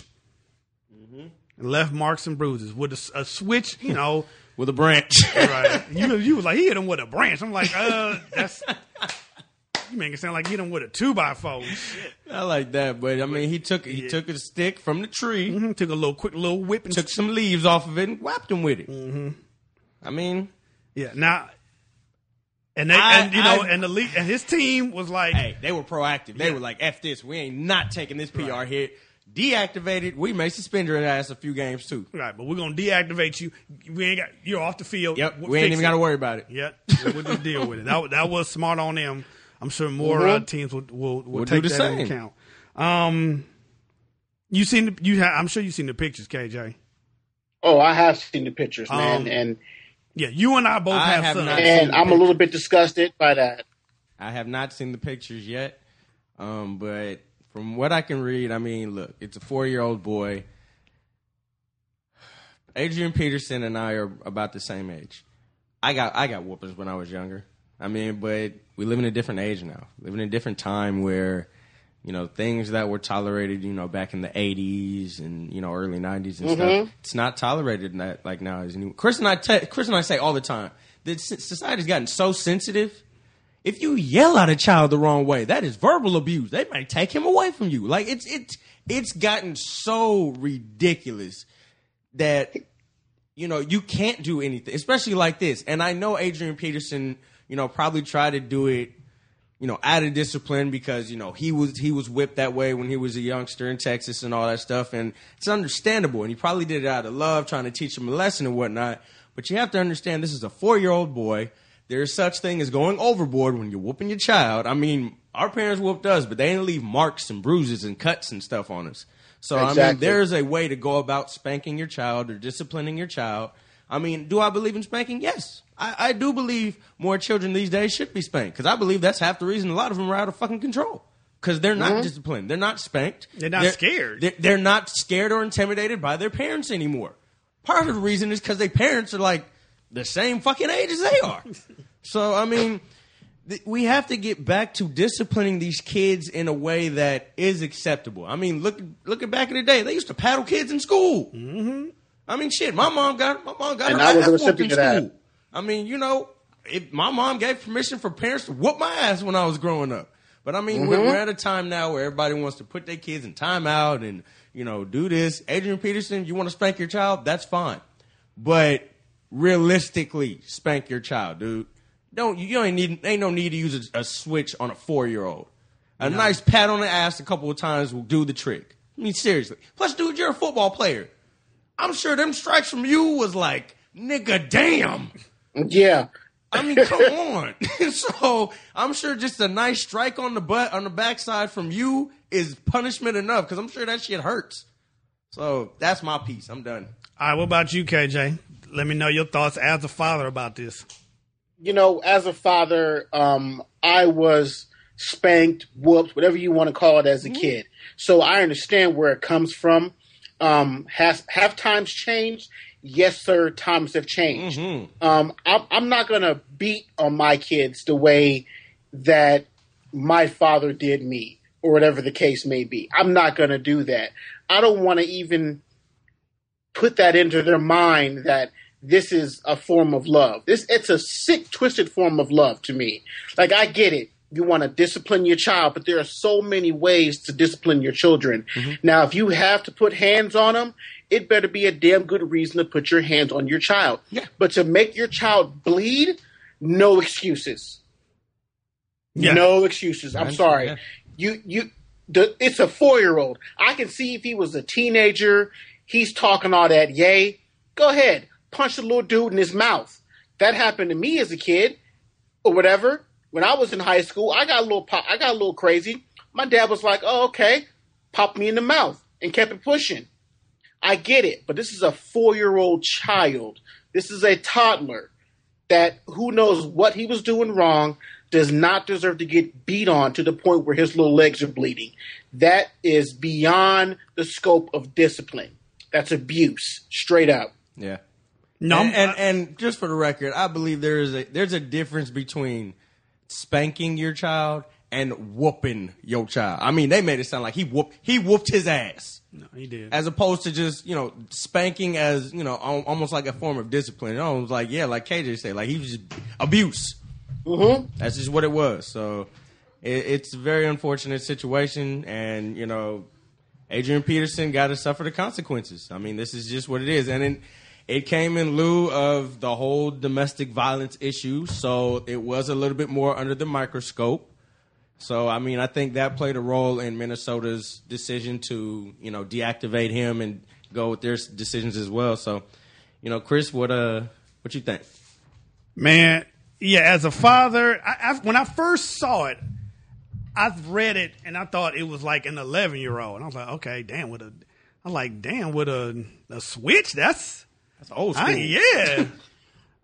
and left marks and bruises with a, a switch. You know, With a branch. right? You you was like he hit him with a branch. I'm like, uh, that's you make it sound like he hit him with a two by four. Shit. I like that, but I mean, he took he Yeah. took a stick from the tree, Mhm, Took a little quick little whip and took some leaves off of it, and whapped him with it. Mm-hmm. I mean, yeah. Now, and they I- and you know I- and the league and his team was like, hey, they were proactive. They Yeah. were like, "F this, we ain't not taking this P R hit." Deactivated. We may suspend your ass a few games too. right, but we're gonna deactivate you. We ain't got you're off the field. Yep, We'll we ain't fix even it. got to worry about it. Yep, we'll just deal with it. That that was smart on them. I'm sure more Mhm. uh, teams will will, will We'll take do the that into same. account. Um, you seen the, you ha- I'm sure you seen the pictures, K J. Oh, I have seen the pictures, man, Um, and Yeah, you and I both I have, have sons. not- And I'm a little bit disgusted by that. I have not seen the pictures yet, um, but from what I can read, I mean, look, it's a four-year-old boy. Adrian Peterson and I are about the same age. I got I got whoopers when I was younger. I mean, but we live in a different age now. We live in a different time where, you know, things that were tolerated, you know, back in the eighties and, you know, early nineties and Mm-hmm. stuff, it's not tolerated in that, like now. Chris and I, te- Chris and I say all the time that society's gotten so sensitive. If you yell at a child the wrong way, that is verbal abuse. They might take him away from you. Like it's it's it's gotten so ridiculous that, you know, you can't do anything, especially like this. And I know Adrian Peterson, you know, probably tried to do it, you know, out of discipline because, you know, he was he was whipped that way when he was a youngster in Texas and all that stuff. And it's understandable. And he probably did it out of love, trying to teach him a lesson and whatnot. But you have to understand this is a four-year-old boy. There's such thing as going overboard when you're whooping your child. I mean, our parents whooped us, but they didn't leave marks and bruises and cuts and stuff on us. So, Exactly. I mean, there's a way to go about spanking your child or disciplining your child. I mean, do I believe in spanking? Yes. I, I do believe more children these days should be spanked because I believe that's half the reason a lot of them are out of fucking control because they're not Mm-hmm. disciplined. They're not spanked. They're not scared. They're, they're not scared or intimidated by their parents anymore. Part of the reason is because their parents are like the same fucking age as they are. So, I mean, th- we have to get back to disciplining these kids in a way that is acceptable. I mean, look look at back in the day. They used to paddle kids in school. Mm-hmm. I mean, shit, my mom got my mom got And her I was ass a whooped in recipient of that. school. I mean, you know, if my mom gave permission for parents to whoop my ass when I was growing up. But, I mean, we're, we're at a time now where everybody wants to put their kids in timeout and, you know, do this. Adrian Peterson, you want to spank your child? That's fine. But realistically, spank your child, dude. Don't you ain't need ain't no need to use a, a switch on a four year old. A no. nice pat on the ass a couple of times will do the trick. I mean, seriously. Plus, dude, you're a football player. I'm sure them strikes from you was like, nigga, damn. Yeah. I mean, come on. So I'm sure just a nice strike on the butt on the backside from you is punishment enough because I'm sure that shit hurts. So that's my piece. I'm done. All right, what about you, K J? Let me know your thoughts as a father about this. You know, as a father, um, I was spanked, whooped, whatever you want to call it as a mm-hmm. kid. So I understand where it comes from. Um, has have times changed? Yes, sir. Times have changed. Mm-hmm. Um, I'm, I'm not going to beat on my kids the way that my father did me or whatever the case may be. I'm not going to do that. I don't want to even put that into their mind that this is a form of love. This it's a sick, twisted form of love to me. Like, I get it. You want to discipline your child, but there are so many ways to discipline your children. Mm-hmm. Now, if you have to put hands on them, it better be a damn good reason to put your hands on your child. Yeah. But to make your child bleed, no excuses. Yeah. No excuses. I'm sorry. Yeah. You you the it's a four-year-old. I can see if he was a teenager, he's talking all that yay. Go ahead. Punch the little dude in his mouth. That happened to me as a kid or whatever. When I was in high school, I got a little pop, I got a little crazy. My dad was like, "Oh, okay." Popped me in the mouth and kept it pushing. I get it, but this is a four-year-old child. This is a toddler that who knows what he was doing wrong, does not deserve to get beat on to the point where his little legs are bleeding. That is beyond the scope of discipline. That's abuse, straight up. Yeah. No, and, and and just for the record, I believe there is a there's a difference between spanking your child and whooping your child. I mean, they made it sound like he whooped he whooped his ass. No, he did. As opposed to just, you know, spanking as, you know, almost like a form of discipline. It was like, yeah, like K J said, like he was just abuse. Mm-hmm. That's just what it was. So it, it's a very unfortunate situation, and you know, Adrian Peterson got to suffer the consequences. I mean, this is just what it is, and it, it came in lieu of the whole domestic violence issue, so it was a little bit more under the microscope. So I mean, I think that played a role in Minnesota's decision to, you know, deactivate him and go with their decisions as well. So, you know, Chris, what uh, what you think? Man. Yeah, as a father, I, I, when I first saw it, I read it and I thought it was like an eleven-year-old. And I was like, okay, damn, with a, I'm like, damn, with a, a switch, that's, That's old school. I, yeah.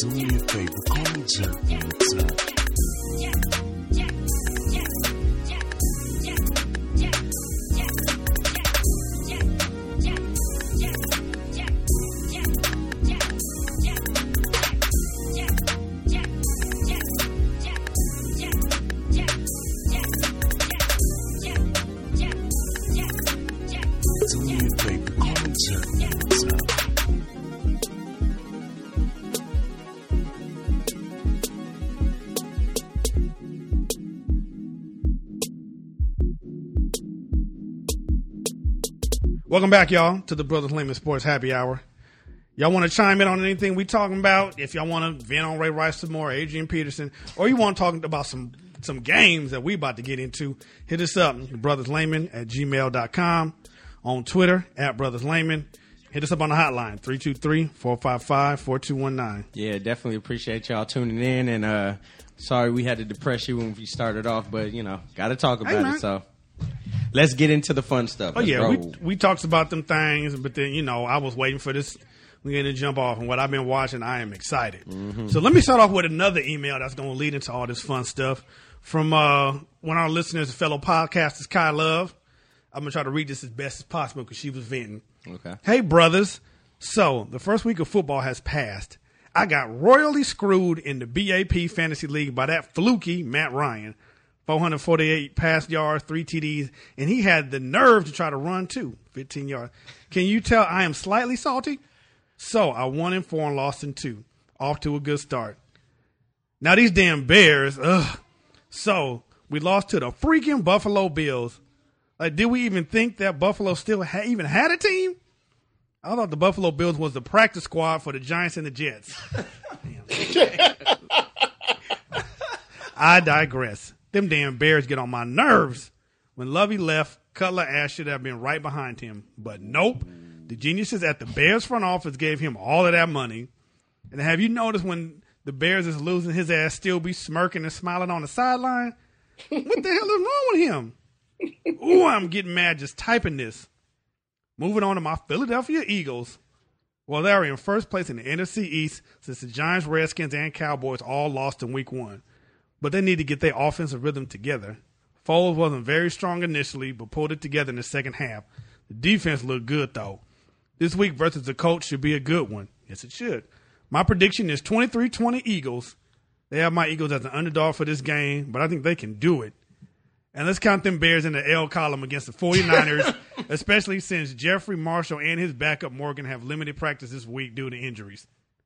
Do me a favor, call me Jerk one more time. Do me a favor, call me Jerk one more time. Welcome back, y'all, to the Brothers Lehman Sports Happy Hour. Y'all want to chime in on anything we talking about? If y'all want to vent on Ray Rice some more, Adrian Peterson, or you want to talk about some some games that we about to get into, hit us up, Brothers Lehman at gmail dot com, on Twitter, at Brothers Lehman. Hit us up on the hotline, three two three, four five five, four two one nine. Yeah, definitely appreciate y'all tuning in. And uh, sorry we had to depress you when we started off, but, you know, got to talk about man. it. So let's get into the fun stuff. Oh, Let's yeah, roll. we, we talked about them things, but then, you know, I was waiting for this. We're going to jump off, and what I've been watching, I am excited. Mm-hmm. So let me start off with another email that's going to lead into all this fun stuff from uh, one of our listeners, a fellow podcasters, Kai Love. I'm going to try to read this as best as possible because she was venting. Okay. Hey, brothers. So the first week of football has passed. I got royally screwed in the B A P Fantasy League by that fluky Matt Ryan. four hundred forty-eight pass yards, three T Ds, and he had the nerve to try to run too, fifteen yards. Can you tell I am slightly salty? So I won in four and lost in two. Off to a good start. Now these damn Bears, ugh. So we lost to the freaking Buffalo Bills. Like, did we even think that Buffalo still ha- even had a team? I thought the Buffalo Bills was the practice squad for the Giants and the Jets. I digress. Them damn Bears get on my nerves. When Lovey left, Cutler Ash should have been right behind him. But nope. The geniuses at the Bears front office gave him all of that money. And have you noticed when the Bears is losing, his ass still be smirking and smiling on the sideline? What the hell is wrong with him? Ooh, I'm getting mad just typing this. Moving on to my Philadelphia Eagles. Well, they are in first place in the N F C East since the Giants, Redskins, and Cowboys all lost in week one. But they need to get their offensive rhythm together. Foles wasn't very strong initially, but pulled it together in the second half. The defense looked good, though. This week versus the Colts should be a good one. Yes, it should. My prediction is twenty-three twenty Eagles. They have my Eagles as an underdog for this game, but I think they can do it. And let's count them Bears in the L column against the 49ers, especially since Jeffrey Marshall and his backup Morgan have limited practice this week due to injuries.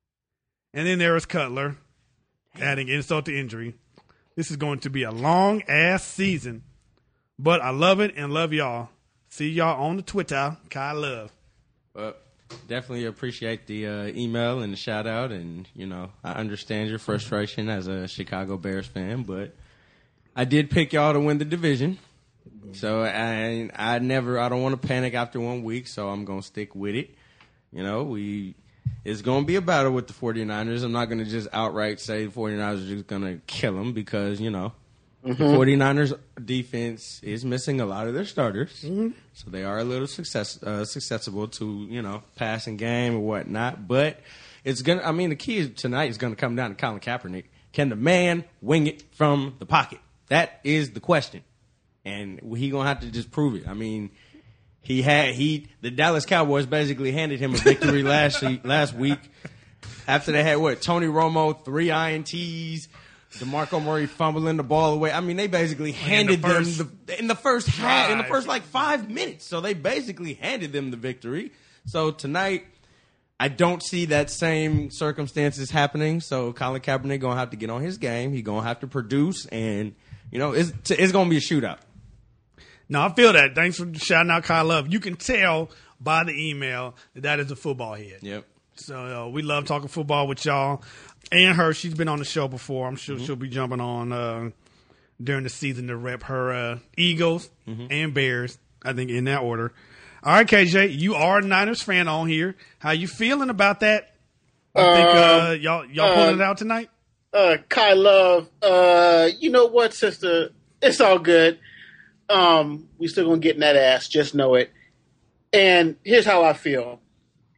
And then there is Cutler, adding insult to injury. This is going to be a long-ass season, but I love it and love y'all. See y'all on the Twitter. Kai Love. Well, definitely appreciate the uh, email and the shout out, and you know I understand your frustration as a Chicago Bears fan, but I did pick y'all to win the division, so I I never I don't want to panic after one week, so I'm gonna stick with it. You know we it's gonna be a battle with the 49ers. I'm not gonna just outright say the 49ers are just gonna kill them because you know. Mm-hmm. The 49ers defense is missing a lot of their starters, mm-hmm. so they are a little success, uh, susceptible to, you know, passing game or whatnot. But it's gonna. I mean, the key tonight is going to come down to Colin Kaepernick. Can the man wing it from the pocket? That is the question, and he gonna have to just prove it. I mean, he had he the Dallas Cowboys basically handed him a victory last last week after they had what Tony Romo three I N Ts. DeMarco Murray fumbling the ball away. I mean, they basically handed the first them the, in the first half, in the first like five minutes. So they basically handed them the victory. So tonight, I don't see that same circumstances happening. So Colin Kaepernick gonna have to get on his game. He gonna have to produce, and you know, it's it's gonna be a shootout. No, I feel that. Thanks for shouting out Kyle Love. You can tell by the email that that is a football head. Yep. So uh, we love talking football with y'all. And her, she's been on the show before. I'm sure mm-hmm. she'll be jumping on uh, during the season to rep her uh, Eagles mm-hmm. and Bears, I think, in that order. All right, K J, you are a Niners fan on here. How you feeling about that? I uh, think uh, y'all y'all pulling uh, it out tonight? Uh, Kai Love, uh, you know what, sister? It's all good. Um, we still going to get in that ass. Just know it. And here's how I feel.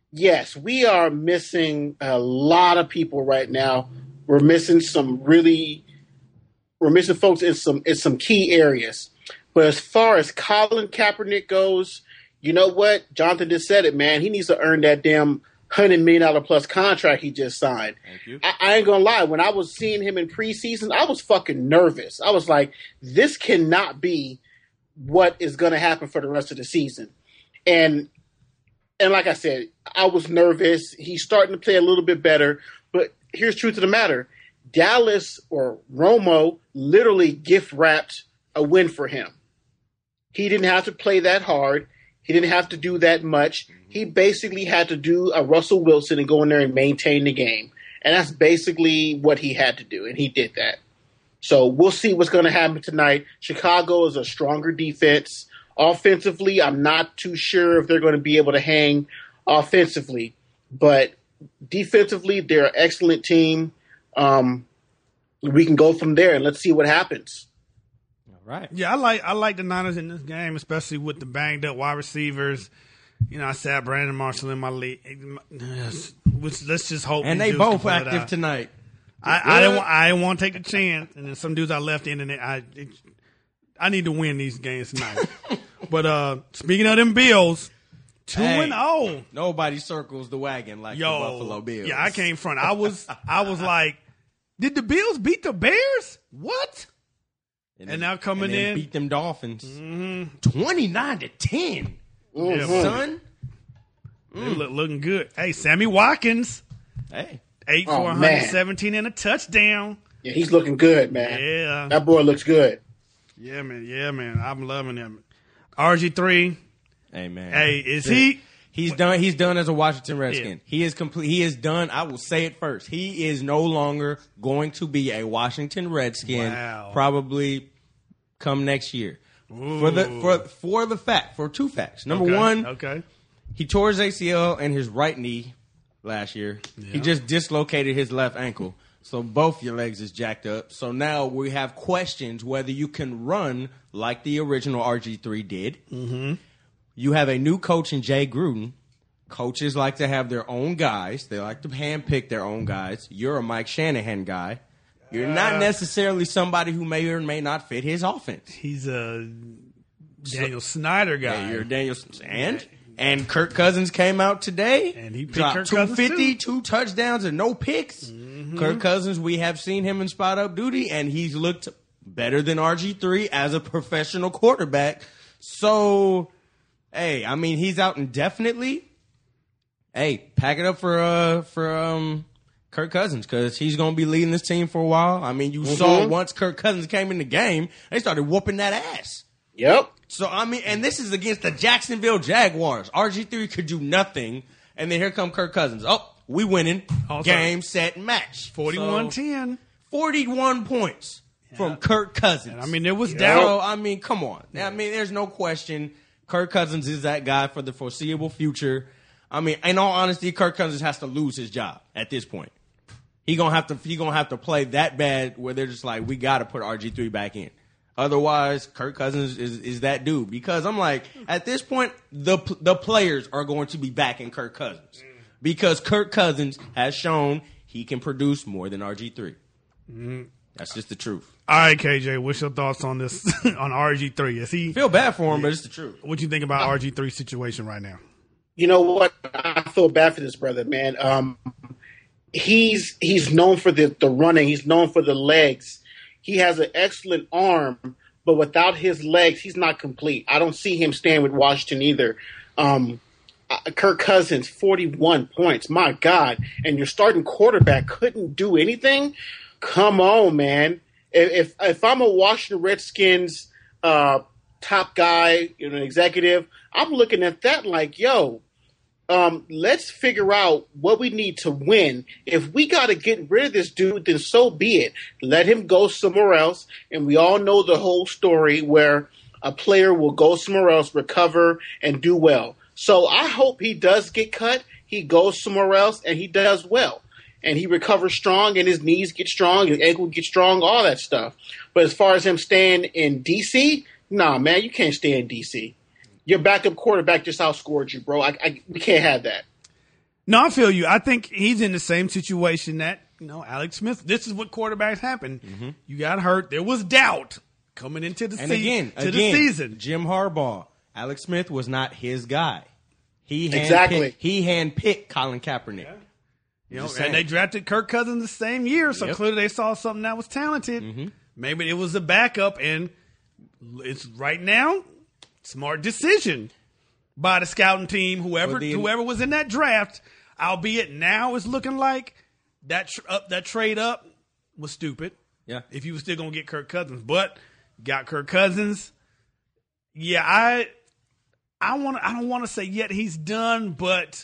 yes, we are missing a lot of people right now. We're missing some really, we're missing folks in some in some key areas. But as far as Colin Kaepernick goes, you know what? Jonathan just said it, man. He needs to earn that damn hundred million dollar plus contract he just signed. Thank you. I, I ain't gonna lie. When I was seeing him in preseason, I was fucking nervous. I was like, this cannot be what is gonna happen for the rest of the season. And and like I said, I was nervous. He's starting to play a little bit better. But here's the truth of the matter: Dallas or Romo literally gift wrapped a win for him. He didn't have to play that hard. He didn't have to do that much. He basically had to do a Russell Wilson and go in there and maintain the game. And that's basically what he had to do, and he did that. So we'll see what's going to happen tonight. Chicago is a stronger defense. Offensively, I'm not too sure if they're going to be able to hang offensively. But defensively, they're an excellent team. Um, we can go from there, and let's see what happens. Right. Yeah, I like I like the Niners in this game, especially with the banged up wide receivers. You know, I sat Brandon Marshall in my league. Which, let's just hope. And these they dudes can both pull it active out. tonight. I, I didn't. Want, I didn't want to take a chance, and then some dudes I left in, and I, it, I need to win these games tonight. But uh, speaking of them Bills, two Hey, and zero. Nobody circles the wagon like Yo, the Buffalo Bills. yeah, I came front. I was, I was like, did the Bills beat the Bears? What? And, And then- now coming and then in- beat them Dolphins Mm-hmm. twenty-nine to ten. Yeah, Son, They look, looking good. Hey, Sammy Watkins, hey, eight Oh, for one seventeen and a touchdown. Yeah, he's looking good, man. Yeah, That boy looks good. yeah, man, yeah, man. I'm loving him. R G three. hey, man. Hey, is he? He's done. He's done as a Washington Redskin. Yeah. He is complete. He is done. I will say it first. He is no longer going to be a Washington Redskin. Wow. Probably come next year. For the for for the fact for two facts. Number Okay, one, okay. he tore his A C L and his right knee last year. He just dislocated his left ankle. So both your legs is jacked up. So now we have questions whether you can run like the original R G three did. Mm-hmm. You have a new coach in Jay Gruden. Coaches like to have their own guys. They like to handpick their own guys. You're a Mike Shanahan guy. You're not necessarily somebody who may or may not fit his offense. He's a Daniel Snyder guy. Yeah, you're Daniel and and Kirk Cousins came out today And he picked dropped Kirk two Cousins, fifty, too. two touchdowns and no picks. Mm-hmm. Kirk Cousins, we have seen him in spot up duty, and he's looked better than R G three as a professional quarterback. So, hey, I mean, he's out indefinitely. Hey, pack it up for uh for um Kirk Cousins, because he's going to be leading this team for a while. I mean, you saw once Kirk Cousins came in the game, they started whooping that ass. Yep. So, I mean, and this is against the Jacksonville Jaguars. R G three could do nothing, and then here come Kirk Cousins. Oh, we winning. Also, Game, set, match. forty-one So, ten. forty-one points from Kirk Cousins. I mean, there was So, doubt. I mean, come on. I mean, there's no question. Kirk Cousins is that guy for the foreseeable future. I mean, in all honesty, Kirk Cousins has to lose his job at this point. He gonna have to. He gonna have to play that bad where they're just like, we got to put R G three back in. Otherwise, Kirk Cousins is, is that dude. Because I'm like, at this point, the the players are going to be backing Kirk Cousins because Kirk Cousins has shown he can produce more than R G three. That's just the truth. All right, K J, what's your thoughts on this on R G three? Is he? Feel bad for him, but it's the truth. What you think about R G three's situation right now? You know what? I feel bad for this brother, man. Um, he's he's known for the, the running. He's known for the legs. He has an excellent arm, but without his legs, he's not complete. I don't see him staying with Washington either. Um, uh, Kirk Cousins, forty-one points. My God. And your starting quarterback couldn't do anything? Come on, man. If if, if I'm a Washington Redskins uh, top guy, you know, executive, I'm looking at that like, yo, Um, let's figure out what we need to win. If we got to get rid of this dude, then so be it. Let him go somewhere else. And we all know the whole story where a player will go somewhere else, recover, and do well. So I hope he does get cut. He goes somewhere else, and he does well. And he recovers strong, and his knees get strong, his ankle gets strong, all that stuff. But as far as him staying in D C, nah, man, you can't stay in D C. Your backup quarterback just outscored you, bro. I, I, we can't have that. No, I feel you. I think he's in the same situation that, you know, Alex Smith. This is what quarterbacks happen. Mm-hmm. You got hurt. There was doubt coming into the, And se- again, to again, the season. Jim Harbaugh, Alex Smith was not his guy. He handpicked, Exactly. He handpicked Colin Kaepernick. You know, Just and saying. they drafted Kirk Cousins the same year, so Yep. clearly they saw something that was talented. Mm-hmm. Maybe it was a backup, and it's right now smart decision by the scouting team. Whoever Well, the- whoever was in that draft, albeit now it's looking like that tr- up that trade up was stupid. Yeah. If you were still gonna get Kirk Cousins, but got Kirk Cousins. Yeah, I I want I don't want to say yet he's done, but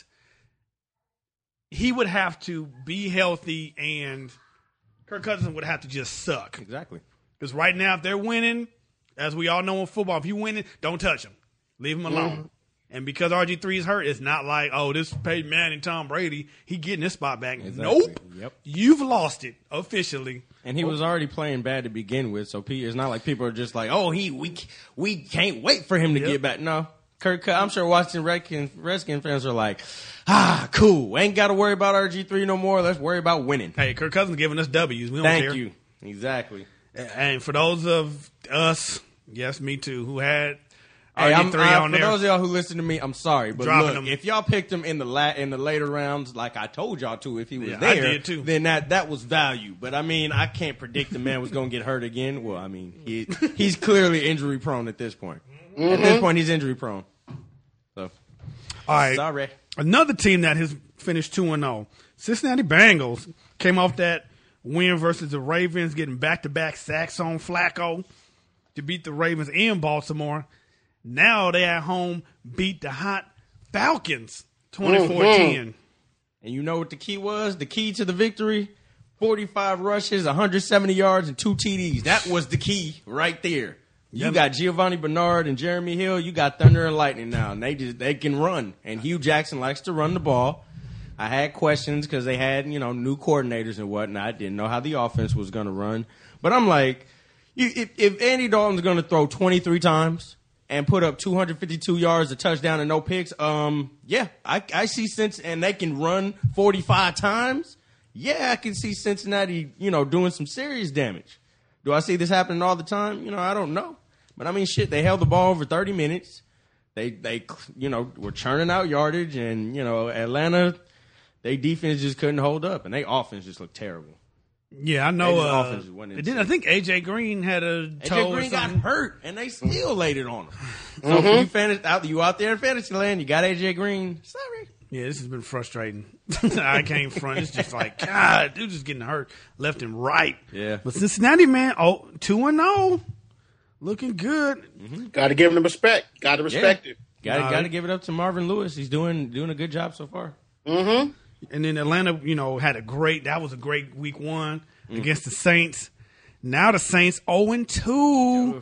he would have to be healthy, and Kirk Cousins would have to just suck. Exactly. Because right now, if they're winning, as we all know in football, if you winning, don't touch them. Leave them alone. Mm. And because R G three is hurt, it's not like, oh, this is Peyton Manning, Tom Brady, he getting his spot back. Exactly. Nope. Yep. You've lost it officially. And he was already playing bad to begin with, so P- it's not like people are just like, "Oh, he we we can't wait for him to Yep. get back." No, Kirk. Cou- I'm sure Washington Redskins, Redskins fans are like, "Ah, cool. Ain't got to worry about R G three no more. Let's worry about winning." Hey, Kirk Cousins giving us W's. We don't Thank care. you. Exactly. And for those of us, yes, me too, who had Hey, I'm, R G three I- on for there. those of y'all who listen to me, I'm sorry, but Dropping look, them. if y'all picked him in the la- in the later rounds, like I told y'all to, if he was Yeah, I there, did too. then that that was value. But I mean, I can't predict the man was going to get hurt again. Well, I mean, he he's clearly injury prone at this point. At this point, he's injury prone. So, All right. sorry. Another team that has finished two and oh, Cincinnati Bengals, came off that win versus the Ravens, getting back-to-back sacks on Flacco to beat the Ravens in Baltimore. Now they at home beat the hot Falcons twenty-four ten. And you know what the key was? The key to the victory? forty-five rushes, one hundred seventy yards, and two T Ds. That was the key right there. You Yeah, got Giovanni Bernard and Jeremy Hill. You got Thunder and Lightning now, and they just they can run. And Hugh Jackson likes to run the ball. I had questions because they had you know new coordinators and whatnot. Didn't know how the offense was going to run. But I'm like, you, if, if Andy Dalton's going to throw twenty-three times and put up two hundred fifty-two yards, a touchdown, and no picks, um, yeah, I, I see sense, and they can run forty-five times. Yeah, I can see Cincinnati, you know, doing some serious damage. Do I see this happening all the time? You know, I don't know. But I mean, shit, they held the ball over thirty minutes. They, they, you know, were churning out yardage, and you know, Atlanta, they defense just couldn't hold up, and they offense just looked terrible. Yeah, I know. They just Uh, offense went it didn't, I think A J Green had a A toe J or Green got something. hurt, and they still laid it on him. So if you fantasy, out, you out there in fantasy land, you got A J Green. Sorry. Yeah, this has been frustrating. I can't front. It's just like, God, dude just getting hurt left and right. Yeah. But Cincinnati, man, oh, two and oh. Looking good. Got to give him the respect. Got to respect it. Got Nah, got to they- give it up to Marvin Lewis. He's doing doing a good job so far. Mm-hmm. And then Atlanta, you know, had a great, that was a great week one Mm. against the Saints. Now the Saints oh and two.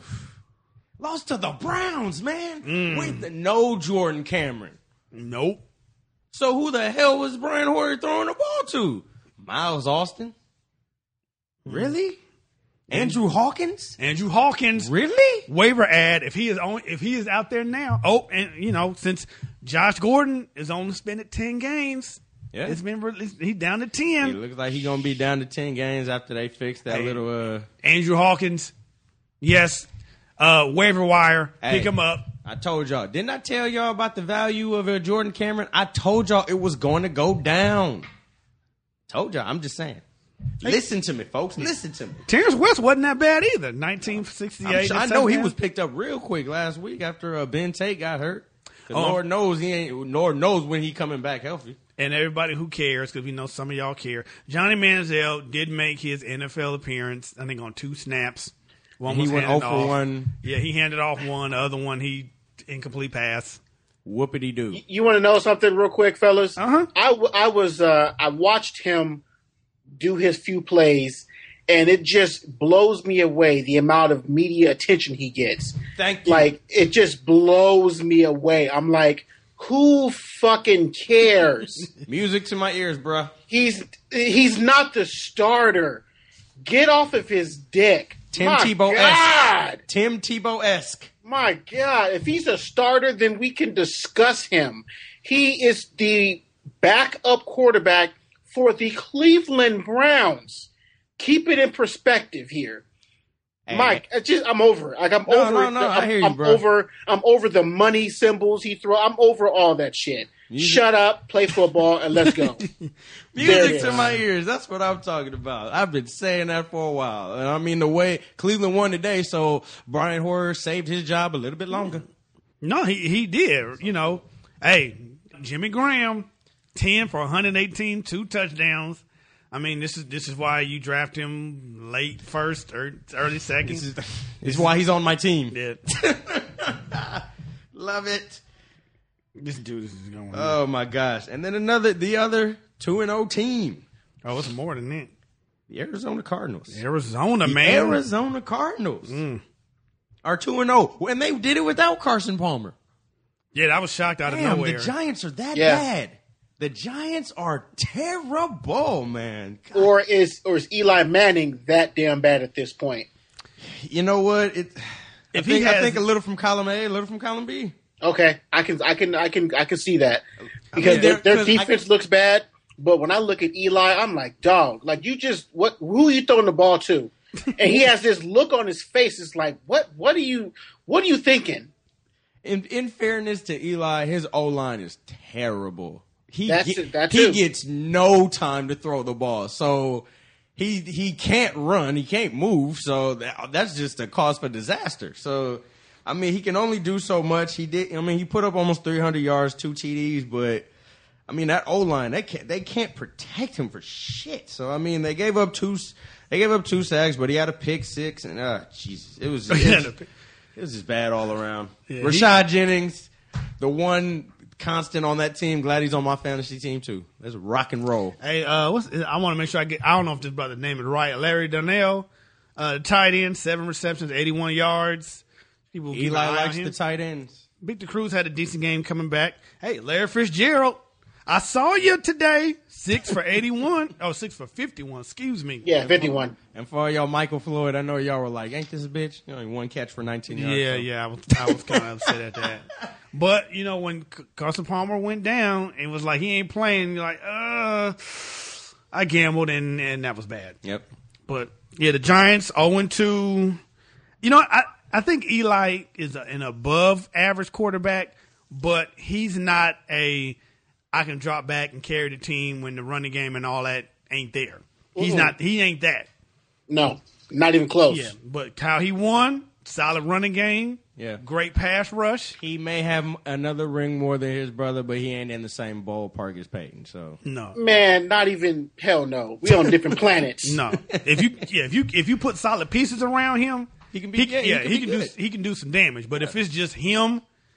Lost to the Browns, man. Mm. With the no Jordan Cameron. Nope. So who the hell was Brian Hoyer throwing the ball to? Miles Austin? Really? Andrew Hawkins? Andrew Hawkins. Really? Waiver ad, if he is on, if he is out there now. Oh, and you know, since Josh Gordon is only suspended ten games, Yeah. it's been re- he's down to It ten. looks like he's gonna be down to ten games after they fix that Hey. little. uh Andrew Hawkins, yes, uh, waiver wire, Hey. pick him up. I told y'all. Didn't I tell y'all about the value of uh, Jordan Cameron? I told y'all it was going to go down. Told y'all. I'm just saying. Listen to me, folks. Listen to me. Terrence West wasn't that bad either. Nineteen sixty I'm eight. sure- I know he was picked up real quick last week after uh, Ben Tate got hurt. 'Cause Oh. Lord knows he ain't. Lord knows when he coming back healthy. And everybody who cares, because we know some of y'all care. Johnny Manziel did make his N F L appearance. I think on two snaps. One He was went handed oh for off. one. Yeah, he handed off one. The other one, he incomplete pass. Whoopity doo. You want to know something real quick, fellas? Uh-huh. I, w- I was uh, I watched him do his few plays, and it just blows me away the amount of media attention he gets. Thank you. Like, it just blows me away. I'm like, who fucking cares? Music to my ears, bruh. he's he's not the starter. Get off of his dick. Tim My Tebow-esque. God. Tim Tebow esque. My God, if he's a starter, then we can discuss him. He is the backup quarterback for the Cleveland Browns. Keep it in perspective here. Hey, Mike, I just I'm over it. Like I'm No, over no, it. no, I'm, I hear you, I'm bro. over I'm over the money symbols he throw. I'm over all that shit. You- Shut up, play football, and let's go. There it Music is. to my ears. That's what I'm talking about. I've been saying that for a while. And I mean, the way Cleveland won today, so Brian Hoyer saved his job a little bit longer. No, he he did. You know, hey, Jimmy Graham, ten for one hundred eighteen, two touchdowns. I mean, this is this is why you draft him late first or early second. This is, this is why he's on my team. Yeah. Love it. This dude is going. Oh, my gosh. And then another, the other two and oh team, oh, it's more than that. the Arizona Cardinals. Arizona, The man. Arizona Cardinals are two and oh. And they did it without Carson Palmer. Yeah, I was shocked out of Damn, nowhere. the Giants are that Yeah. bad. The Giants are terrible, man. God. Or is or is Eli Manning that damn bad at this point? You know what? It, I, If he think, I has- think a little from column A, a little from column B. Okay, I can I can I can I can see that because mean, their, they're- their 'cause I defense can- looks bad. But when I look at Eli, I'm like, dog, like you just what? Who are you throwing the ball to? And he has this look on his face. It's like, what? What are you? What are you thinking? In in fairness to Eli, his O line is terrible. He That's get- it, that he too. gets no time to throw the ball, so he he can't run, he can't move. So that, that's just a cause for disaster. So I mean, he can only do so much. He did. I mean, he put up almost three hundred yards, two T Ds, but I mean that O line they can't they can't protect him for shit. So I mean, they gave up two they gave up two sacks, but he had a pick six, and uh, Jesus, it was. He It had was a pick- it was just bad all around. Yeah, Rashad Jennings, the one constant on that team. Glad he's on my fantasy team too. That's rock and roll. Hey, uh, what's, I want to make sure I get. I don't know if this brother name is right. Larry Donnell, uh, tight end, seven receptions, eighty-one yards. People keep an Eli eye on likes him. the tight ends. Victor Cruz had a decent game coming back. Hey, Larry Fitzgerald, I saw you today. Six for eighty-one. Oh, six for fifty-one. Excuse me. Yeah, fifty-one. And for all y'all Michael Floyd, I know y'all were like, "Ain't this a bitch?" You know, one catch for nineteen yards. Yeah, so. yeah, I was, I was kind of upset at that. But you know, when C- Carson Palmer went down and was like, he ain't playing, you're like, uh, I gambled and and that was bad. Yep. But yeah, the Giants zero and two. You know, I I think Eli is a, an above average quarterback, but he's not a I can drop back and carry the team when the running game and all that ain't there. He's Mm-mm. not. He ain't that. No, not even close. Yeah, but Kyle, he won. Solid running game. Yeah. Great pass rush. He may have another ring more than his brother, but he ain't in the same ballpark as Peyton. So No. Man, not even hell no. We on different planets. No. If you yeah, if you if you put solid pieces around him, He can be- yeah, he yeah, can he be can do good. he can do some damage. But if it's just him,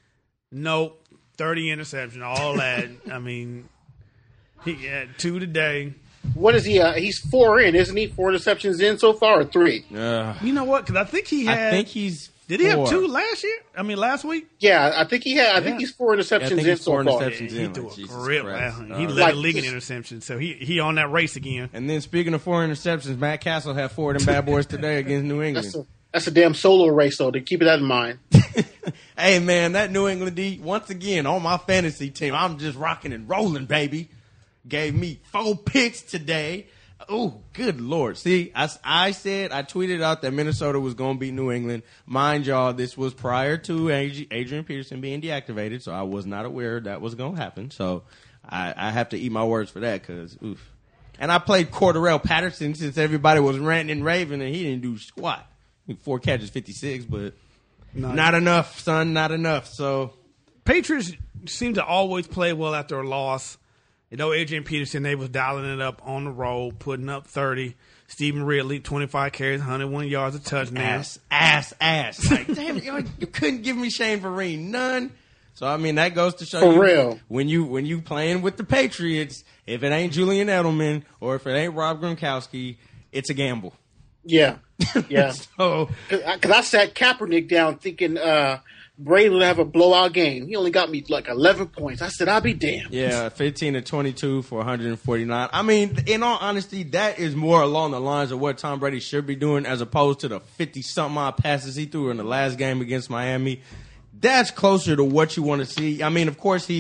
no, thirty interception, all that. I mean, he had two today. What is he? Uh, he's four in, isn't he? Four interceptions in so far, or three? uh, You know what? Because I think he had. I think he's. did he have four. two last year? I mean, last week. Yeah, I think he had. I think Yeah. he's four interceptions Yeah, I think in he's so four far. interceptions. He in, threw like, a Jesus grip. Christ. He Uh, led Like, the league in just- interceptions, so he he on that race again. And then speaking of four interceptions, Matt Castle had four of them bad boys today against New England. That's a that's a damn solo race, though. To keep that in mind. Hey man, that New England D once again on my fantasy team. I'm just rocking and rolling, baby. Gave me four picks today. Oh, good lord! See, I, I said I tweeted out that Minnesota was going to beat New England. Mind y'all, this was prior to Adrian Peterson being deactivated, so I was not aware that was going to happen. So I, I have to eat my words for that because oof. And I played Cordarrelle Patterson since everybody was ranting and raving, and he didn't do squat. Four catches, fifty-six, but. No. Not enough, son. Not enough. So, Patriots seem to always play well after a loss. You know, Adrian Peterson, they was dialing it up on the road, putting up thirty. Stephen Ridley, twenty-five carries, one hundred one yards, a touchdown. ass, ass, ass. Like, damn, you, you couldn't give me Shane Vereen, none. So, I mean, that goes to show For you real. when you when you playing with the Patriots, if it ain't Julian Edelman or if it ain't Rob Gronkowski, it's a gamble. Yeah, yeah. So, Because I sat Kaepernick down thinking uh, Brady would have a blowout game. He only got me like eleven points. I said, I'll be damned. yeah, fifteen to twenty-two for one hundred forty-nine. I mean, in all honesty, that is more along the lines of what Tom Brady should be doing as opposed to the fifty-something odd passes he threw in the last game against Miami. That's closer to what you want to see. I mean, of course, he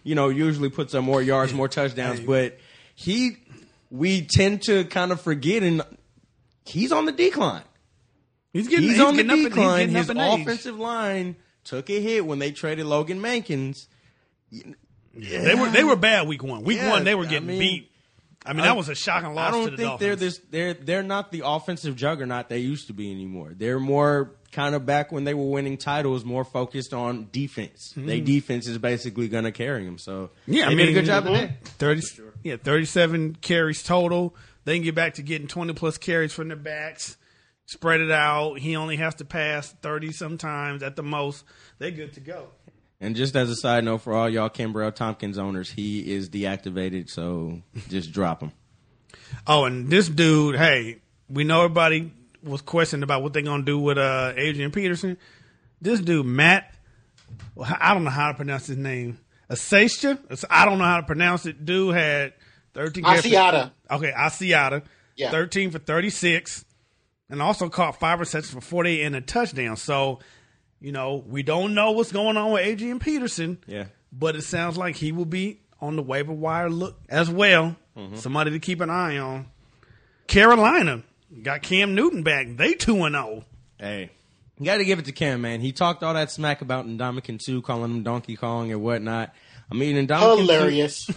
you know, usually puts up more yards, more touchdowns. But he, we tend to kind of forget, and he's on the decline. He's getting, He's, he's on the getting up in- he's decline. getting up His in age. offensive line took a hit when they traded Logan Mankins. Yeah, they were they were bad week one. Week Yeah, one, they were I getting mean, beat. I mean, I- that was a shocking loss I don't to the think Dolphins. they're this. They're they're not the offensive juggernaut they used to be anymore. They're more kind of back when they were winning titles, more focused on defense. Their defense is basically going to carry them. So Yeah, they I did a mean, good job mhm. today. Thirty, yeah, thirty-seven carries total. They can get back to getting twenty plus carries from their backs. Spread it out. He only has to pass thirty sometimes at the most. They're good to go. And just as a side note for all y'all Kimbrell Tompkins owners, he is deactivated, so just drop him. Oh, and this dude, hey, we know everybody was questioning about what they're gonna do with uh, Adrian Peterson. This dude, Matt, well, I don't know how to pronounce his name. Asasha? I don't know how to pronounce it. Dude had thirteen. Asiata. Okay, Asiata. Yeah. thirteen for thirty-six. And also caught five receptions for forty-eight and a touchdown. So, you know, we don't know what's going on with Adrian Peterson. Yeah. But it sounds like he will be on the waiver wire look as well. Mm-hmm. Somebody to keep an eye on. Carolina got Cam Newton back. They two and oh. Hey, you got to give it to Cam, man. He talked all that smack about Ndamukong Suh, calling him Donkey Kong and whatnot. I mean, Ndamukong Hilarious.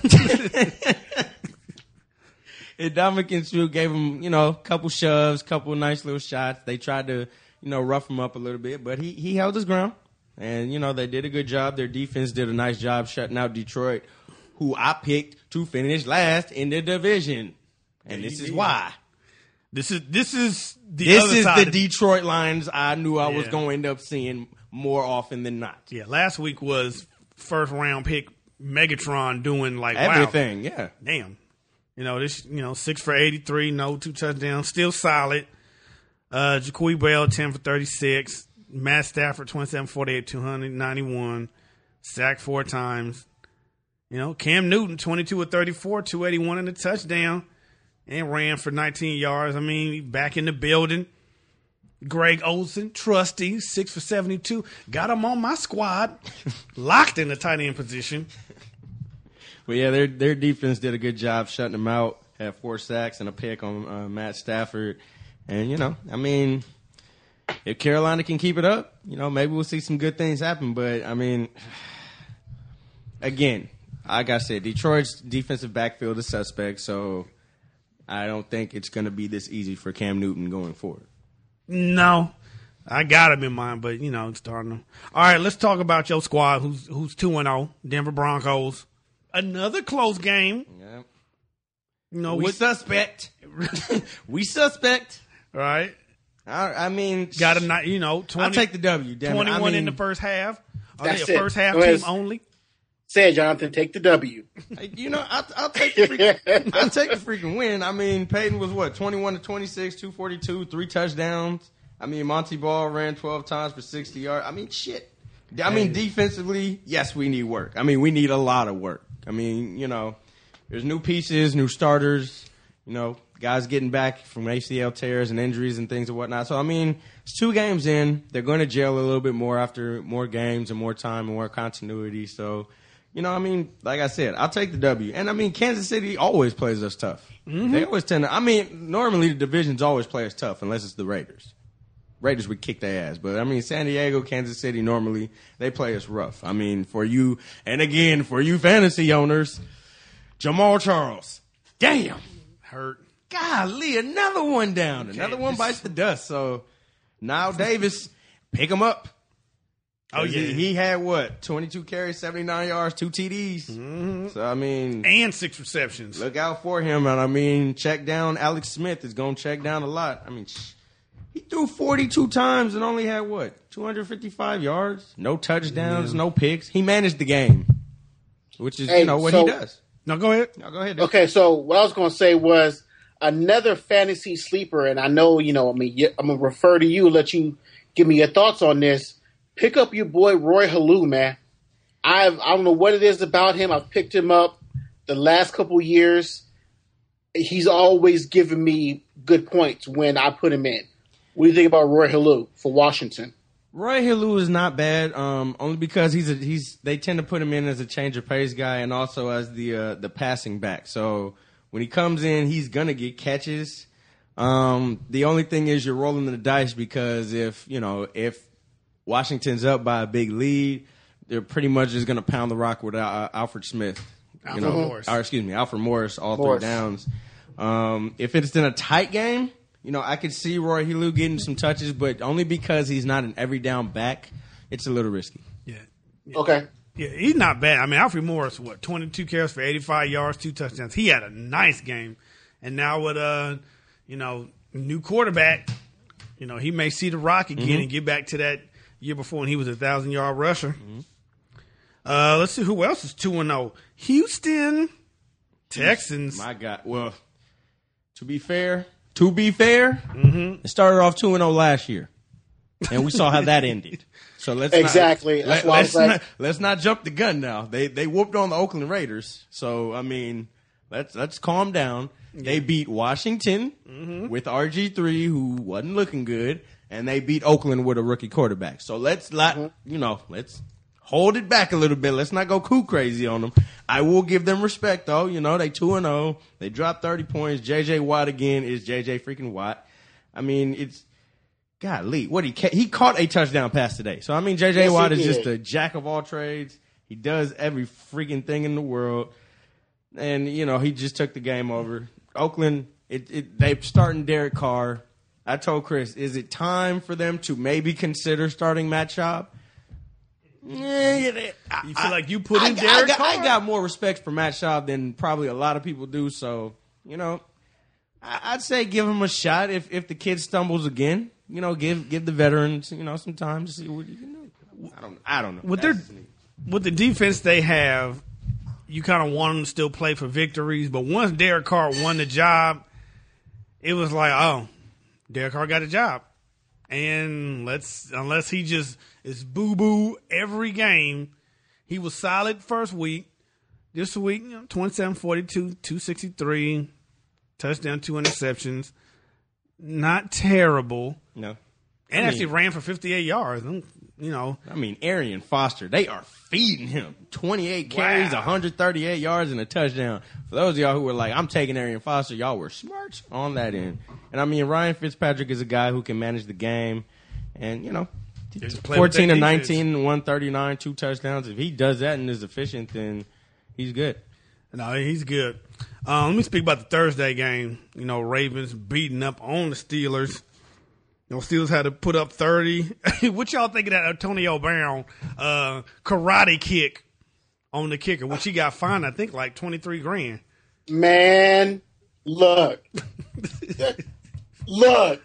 Ndamukong Suh gave him, you know, a couple shoves, couple nice little shots. They tried to, you know, rough him up a little bit, but he, he held his ground. And, you know, they did a good job. Their defense did a nice job shutting out Detroit, who I picked to finish last in the division. And this is why. This is this is the This other is side the of- Detroit Lions I knew I was Yeah. going to end up seeing more often than not. Yeah, last week was first round pick Megatron doing like Everything, yeah. wow, damn. You know this. You know six for eighty three, no two touchdowns, still solid. Uh, Jacoby Bell ten for thirty six. Matt Stafford twenty seven forty eight, two hundred ninety one, sacked four times. You know Cam Newton twenty two of thirty four, two eighty one and a touchdown, and ran for nineteen yards. I mean, back in the building. Greg Olsen, trusty, six for seventy-two. Got him on my squad. Locked in the tight end position. But yeah, their their defense did a good job shutting them out. Had four sacks and a pick on uh, Matt Stafford. And, you know, I mean, if Carolina can keep it up, you know, maybe we'll see some good things happen. But, I mean, again, like I said, Detroit's defensive backfield is suspect. So I don't think it's going to be this easy for Cam Newton going forward. No, I got him in mind, but you know, starting them. All right, let's talk about your squad. Who's who's two and zero? Denver Broncos. Another close game. Yeah. You know We what? suspect. we suspect. Right? I, I mean, Got a night. You know, I'll twenty, take the W. Damn it. twenty-one I mean, in the first half. Are That's they a it. first half Go ahead. team only? Say it, Jonathan. Take the W. You know, I'll, I'll take the freaking, I'll take the freaking win. I mean, Peyton was what twenty-one to twenty-six, two forty-two, three touchdowns. I mean, Monty Ball ran twelve times for sixty yards. I mean, shit. I mean, defensively, yes, we need work. I mean, we need a lot of work. I mean, you know, there's new pieces, new starters. You know, guys getting back from A C L tears and injuries and things and whatnot. So I mean, it's two games in. They're going to gel a little bit more after more games and more time and more continuity. So. You know, I mean, like I said, I'll take the W. And, I mean, Kansas City always plays us tough. Mm-hmm. They always tend to – I mean, normally the divisions always play us tough unless it's the Raiders. Raiders would kick their ass. But, I mean, San Diego, Kansas City, normally they play us rough. I mean, for you – and, again, for you fantasy owners, Jamal Charles. Damn. Hurt. Golly, another one down. Another one bites the dust. So, now Davis, pick him up. Oh, yeah. He, he had what? twenty-two carries, seventy-nine yards, two T Ds. Mm-hmm. So, I mean. And six receptions. Look out for him. And, I mean, check down. Alex Smith is going to check down a lot. I mean, sh- he threw forty-two times and only had what? two hundred fifty-five yards? No touchdowns, yeah. No picks. He managed the game, which is, hey, you know, what so, he does. No, go ahead. No, go ahead. Okay, so what I was going to say was another fantasy sleeper, and I know, you know, I mean, I'm going to refer to you, let you give me your thoughts on this. Pick up your boy Roy Halou, man. I've I don't know what it is about him. I've picked him up the last couple years. He's always given me good points when I put him in. What do you think about Roy Halou for Washington? Roy Hilu is not bad, um, only because he's a, he's they tend to put him in as a change of pace guy and also as the uh, the passing back. So when he comes in, he's gonna get catches. Um, the only thing is you're rolling the dice because if you know if Washington's up by a big lead, they're pretty much just gonna pound the rock with uh, Alfred Smith, you Alfred know, Morris. or excuse me, Alfred Morris, all Morris. three downs. Um, if it's in a tight game. You know, I could see Roy Hilu getting some touches, but only because he's not an every down back, it's a little risky. Yeah. Okay. Yeah, he's not bad. I mean, Alfred Morris, what, twenty-two carries for eighty-five yards, two touchdowns. He had a nice game. And now with, uh, you know, new quarterback, you know, he may see the rock again Mm-hmm. and get back to that year before when he was a one thousand-yard rusher. Mm-hmm. Uh, let's see who else is two and oh. Houston Texans. My God. Well, to be fair, to be fair, mm-hmm. it started off two and oh last year. And we saw how that ended. So let's Exactly. Not, That's let, why I let's was like- not let's not jump the gun now. They they whooped on the Oakland Raiders. So I mean, let's let's calm down. They beat Washington Mm-hmm. with R G three, who wasn't looking good, and they beat Oakland with a rookie quarterback. So let's not Mm-hmm. you know let's hold it back a little bit. Let's not go coup crazy on them. I will give them respect though. You know they two and zero. They dropped thirty points. J J Watt again is J J freaking Watt. I mean it's. Golly, what he ca- he caught a touchdown pass today. So I mean, J J Yes, he Watt is did. just a jack of all trades. He does every freaking thing in the world, and you know he just took the game over. Oakland, it, it they starting Derek Carr. I told Chris, is it time for them to maybe consider starting Matt Schaub? Yeah, I, You feel like you put in I, Derek I got, I Carr? got more respect for Matt Schaub than probably a lot of people do. So you know, I, I'd say give him a shot if if the kid stumbles again. You know, give give the veterans, you know, some time to see what you can do. I don't, I don't know. With That's their just me. with the defense they have, you kind of want them to still play for victories. But once Derek Carr won the job, it was like, oh, Derek Carr got a job, and let's unless he just is boo boo every game, he was solid first week. This week, you know, twenty-seven forty-two, two sixty-three, touchdown, two interceptions. Not terrible. No, And I actually mean- ran for fifty-eight yards. You know, I mean, Arian Foster, they are feeding him. twenty-eight carries, Wow. one hundred thirty-eight yards, and a touchdown. For those of y'all who were like, I'm taking Arian Foster, y'all were smart on that end. And I mean, Ryan Fitzpatrick is a guy who can manage the game. And, you know, Just play with fourteen that to defense. nineteen, one thirty-nine, two touchdowns. If he does that and is efficient, then he's good. No, he's good. Uh, let me speak about the Thursday game. You know, Ravens beating up on the Steelers. You know, Steelers had to put up thirty. What y'all think of that Antonio Brown uh, karate kick on the kicker, which he got fined, I think, like twenty-three grand. Man, look. Look.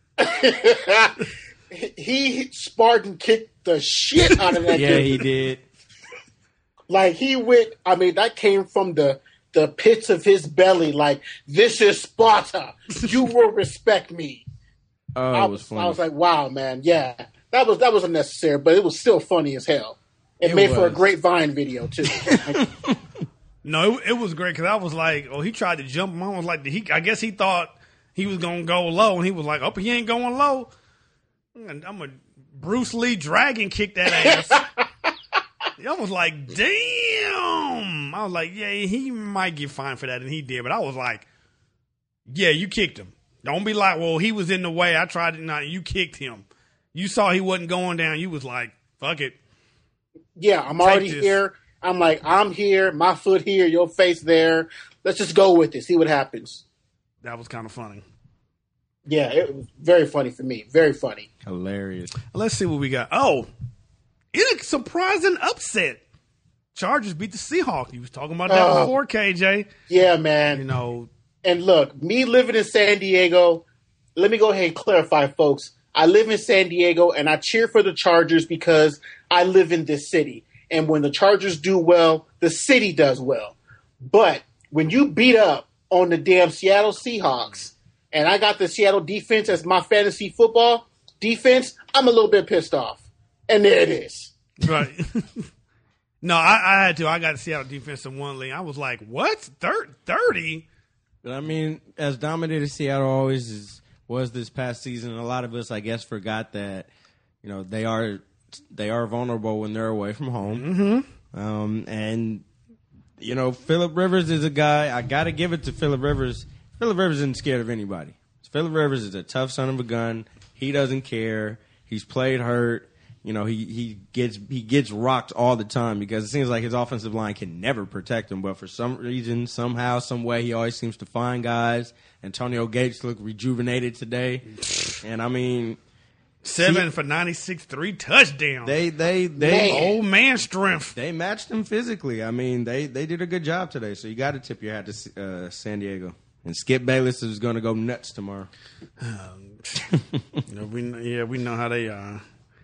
He Spartan kicked the shit out of that Yeah, dude. he did. Like he went, I mean, that came from the the pits of his belly. Like, this is Sparta. You will respect me. Oh, I it was was, funny. I was like, wow, man, yeah, that was that was unnecessary, but it was still funny as hell. It, It made for a was. great Vine video too. No, it, it was great because I was like, oh, he tried to jump him. I was like, he, I guess he thought he was going to go low, and he was like, oh, he ain't going low. And I'm a Bruce Lee dragon kick that ass. I was like, damn. I was like, yeah, he might get fined for that, and he did. But I was like, yeah, you kicked him. Don't be like, well, he was in the way. I tried to not. You kicked him. You saw he wasn't going down. You was like, fuck it. Yeah, I'm already this. here. I'm like, I'm here, my foot here, your face there. Let's just go with it, see what happens. That was kind of funny. Yeah, it was very funny for me. Very funny. Hilarious. Let's see what we got. Oh, in a surprising upset, Chargers beat the Seahawks. You was talking about that Oh. before, K J. Yeah, man. You know, And look, me living in San Diego, let me go ahead and clarify, folks. I live in San Diego, and I cheer for the Chargers because I live in this city. And when the Chargers do well, the city does well. But when you beat up on the damn Seattle Seahawks, and I got the Seattle defense as my fantasy football defense, I'm a little bit pissed off. And there it is. right. No, I, I had to. I got Seattle defense in one league. I was like, what? Thir- thirty? But I mean, as dominant as Seattle always is, was this past season, a lot of us, I guess, forgot that You know, they are they are vulnerable when they're away from home. Mm-hmm. Um, and, you know, Phillip Rivers is a guy, I got to give it to Phillip Rivers. Phillip Rivers isn't scared of anybody. Phillip Rivers is a tough son of a gun. He doesn't care. He's played hurt. You know, he, he gets he gets rocked all the time because it seems like his offensive line can never protect him. But for some reason, somehow, some way, he always seems to find guys. Antonio Gates looked rejuvenated today. And, I mean... Seven for ninety-six, three touchdowns. They, they, they... Man. Old man strength. They matched him physically. I mean, they, they did a good job today. So you got to tip your hat to uh, San Diego. And Skip Bayless is going to go nuts tomorrow. Um, you know, we yeah we know how they are.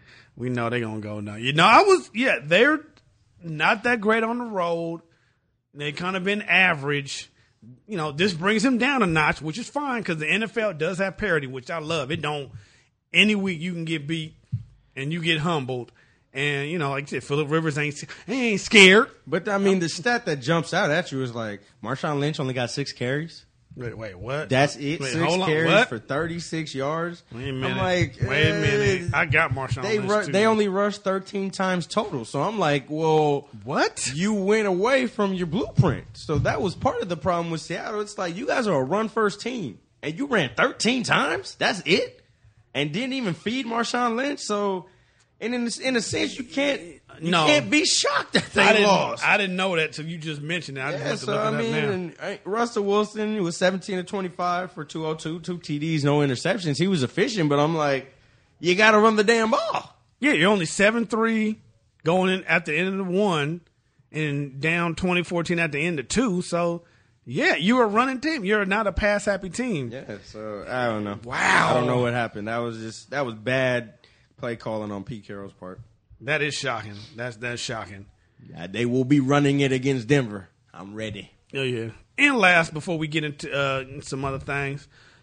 We know they're gonna go now. You know, I was yeah they're not that great on the road. They kind of been average. You know, this brings them down a notch, which is fine because the N F L does have parity, which I love. It don't any week you can get beat and you get humbled. And, you know, like I said, Phillip Rivers ain't he ain't scared. But, I mean, the stat that jumps out at you is like Marshawn Lynch only got six carries. Wait, wait, what? That's it. Wait, Six hold on, carries what? for thirty-six yards. Wait a minute. I'm like, wait a minute. eh, I got Marshawn They Lynch ru- too. they only rushed thirteen times total. So I'm like, well, what? You went away from your blueprint. So that was part of the problem with Seattle. It's like you guys are a run first team, and you ran thirteen times. That's it, and didn't even feed Marshawn Lynch. So, and in in a sense, you can't you No. can't be shocked that they I didn't, lost. I didn't know that, so you just mentioned it. I just Yeah, went to so look I it up mean, now. and, uh, Russell Wilson was seventeen to twenty-five for two oh two, two T Ds, no interceptions. He was efficient, but I'm like, you got to run the damn ball. Yeah, you're only seven three going in at the end of the one and down twenty fourteen at the end of two. So, yeah, you're a running team. You're not a pass-happy team. Yeah, so I don't know. Wow. I don't know what happened. That was just that was bad play calling on Pete Carroll's part. That is shocking. That's that's shocking. Yeah, they will be running it against Denver. I'm ready. Oh, yeah. And last, before we get into uh, some other things,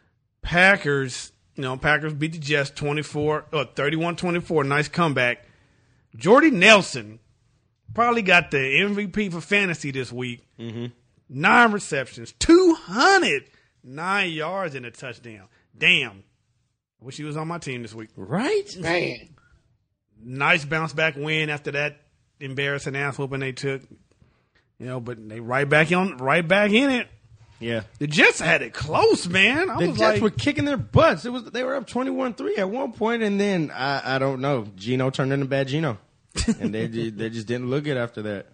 Packers, you know, Packers beat the Jets twenty-four, uh, thirty-one twenty-four. Nice comeback. Jordy Nelson probably got the M V P for fantasy this week. Mm-hmm. Nine receptions, two hundred nine yards, and a touchdown. Damn. I wish he was on my team this week. Right? Man. Nice bounce back win after that embarrassing ass whooping they took. You know, but they right back on, right back in it. Yeah. The Jets had it close, man. I The was Jets like, were kicking their butts. It was they were up twenty-one three at one point, and then I, I don't know. Gino turned into bad Gino, and they ju- they just didn't look good after that.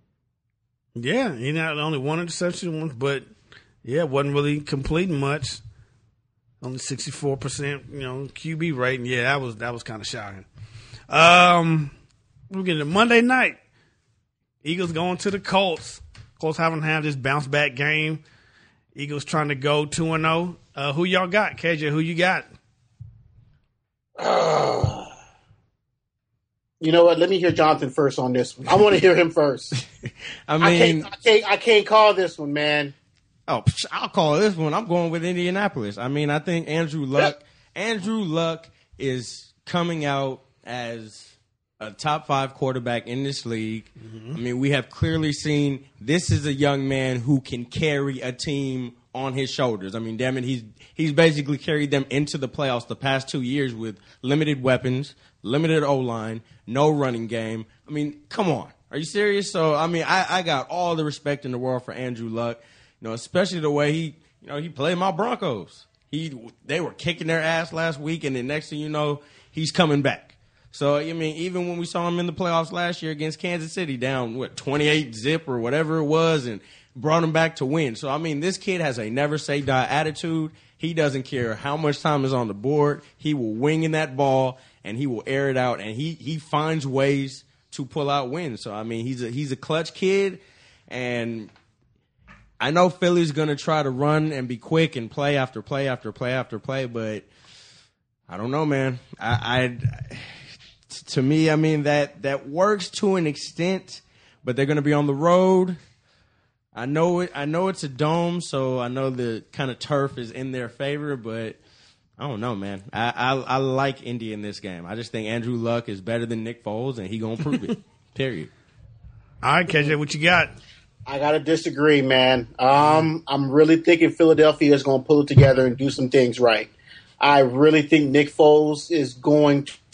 yeah, he not only one interception, but yeah, wasn't really completing much. Only sixty-four percent, you know, Q B rating. Yeah, that was that was kind of shocking. Um, we're getting to Monday night. Eagles going to the Colts. Colts haven't had this bounce back game. Eagles trying to go two and zero. Uh, who y'all got, K J? Who you got? You know what? Let me hear Jonathan first on this one. I want to hear him first. I I mean, can't, I can't. I can't call this one, man. oh, psh, I'll call this one. I'm going with Indianapolis. I mean, I think Andrew Luck. Andrew Luck is coming out as a top five quarterback in this league. I mean, we have clearly seen this is a young man who can carry a team on his shoulders. I mean, damn it, he's he's basically carried them into the playoffs the past two years with limited weapons, limited O-line, no running game. I mean, come on. Are you serious? So, I mean, I, I got all the respect in the world for Andrew Luck, you know, especially the way he, you know, he played my Broncos. He They were kicking their ass last week, and then next thing you know, he's coming back. So, I mean, even when we saw him in the playoffs last year against Kansas City, down, what, twenty-eight zip or whatever it was, and brought him back to win. So, I mean, this kid has a never-say-die attitude. He doesn't care how much time is on the board. He will wing in that ball, and he will air it out, and he, he finds ways to pull out wins. So, I mean, he's a, he's a clutch kid, and I know Philly's going to try to run and be quick and play after play after play after play, but I don't know, man. I... I To me, I mean, that, that works to an extent, but they're going to be on the road. I know it. I know it's a dome, so I know the kind of turf is in their favor, but I don't know, man. I, I, I like Indy in this game. I just think Andrew Luck is better than Nick Foles, and he going to prove it, period. All right, K J, what you got? I gotta disagree, man. Um, I'm really thinking Philadelphia is going to pull it together and do some things right. I really think Nick Foles is going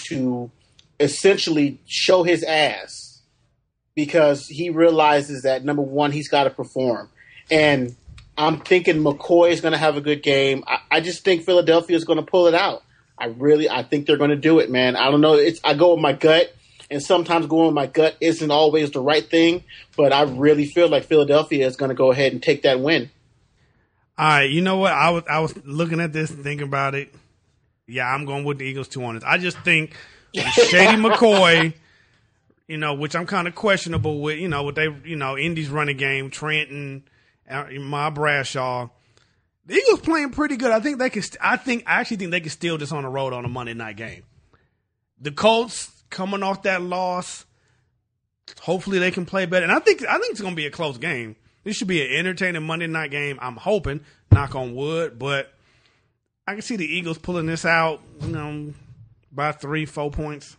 to essentially show his ass because he realizes that, number one, he's got to perform. And I'm thinking McCoy is going to have a good game. I, I just think Philadelphia is going to pull it out. I really, I think they're going to do it, man. I don't know. It's, I go with my gut, and sometimes going with my gut isn't always the right thing, but I really feel like Philadelphia is going to go ahead and take that win. All right, you know what? I was I was looking at this and thinking about it. Yeah, I'm going with the Eagles two on this. I just think Shady McCoy, you know, which I'm kind of questionable with, you know, with they, you know, Indy's running game, Trenton, uh, my Bradshaw. The Eagles playing pretty good. I think they can. St- I think I actually think they can steal this on the road on a Monday night game. The Colts coming off that loss, hopefully they can play better. And I think I think it's going to be a close game. This should be an entertaining Monday night game. I'm hoping, knock on wood, but I can see the Eagles pulling this out, you know, by three, four points.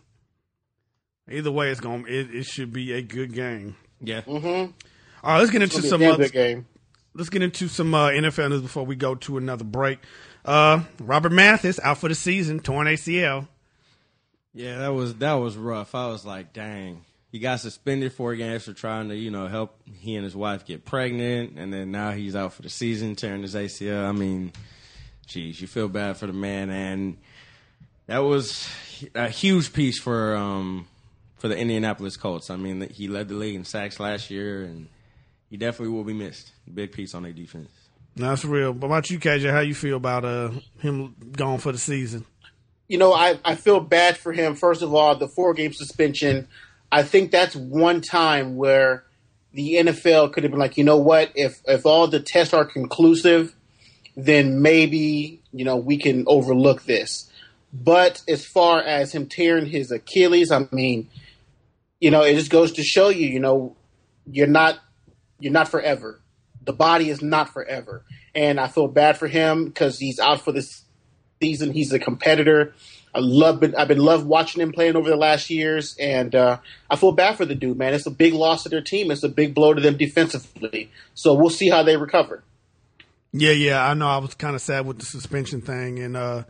Either way, it's going. It, it should be a good game. Yeah. Mm-hmm. All right, let's get into It's some gonna be a other damn good game. Let's get into some uh, N F L news before we go to another break. Uh, Robert Mathis out for the season, torn A C L. Yeah, that was that was rough. I was like, dang. He got suspended four games for trying to, you know, help he and his wife get pregnant, and then now he's out for the season, tearing his A C L. I mean, geez, you feel bad for the man, and that was a huge piece for um, for the Indianapolis Colts. I mean, he led the league in sacks last year, and he definitely will be missed. Big piece on their defense. That's real. What about you, K J? How you feel about uh, him gone for the season? You know, I, I feel bad for him. First of all, the four-game suspension, I think that's one time where the N F L could have been like, you know what, if if all the tests are conclusive, then maybe, you know, we can overlook this. But as far as him tearing his Achilles, I mean, you know, it just goes to show you, you know, you're not you're not forever. The body is not forever. And I feel bad for him because he's out for this season. He's a competitor. I love, I've been loved watching him playing over the last years, and uh, I feel bad for the dude, man. It's a big loss to their team. It's a big blow to them defensively. So we'll see how they recover. Yeah, yeah, I know. I was kind of sad with the suspension thing, and uh,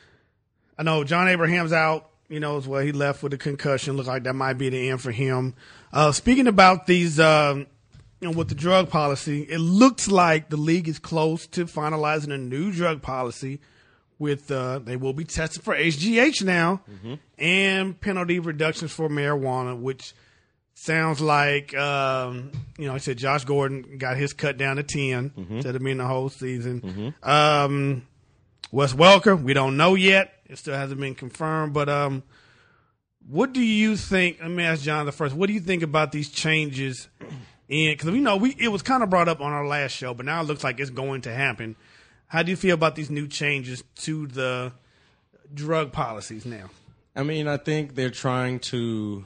I know John Abraham's out. You know, as well. He left with a concussion. Looks like that might be the end for him. Uh, speaking about these, um, you know, with the drug policy, it looks like the league is close to finalizing a new drug policy. With uh, they will be tested for H G H now, mm-hmm. and penalty reductions for marijuana, which sounds like um, you know. I said Josh Gordon got his cut down to ten mm-hmm. instead of being the whole season. Mm-hmm. Um, Wes Welker, we don't know yet; it still hasn't been confirmed. But um, what do you think? Let me ask John the first. What do you think about these changes? And because we know we it was kind of brought up on our last show, but now it looks like it's going to happen. How do you feel about these new changes to the drug policies now? I mean, I think they're trying to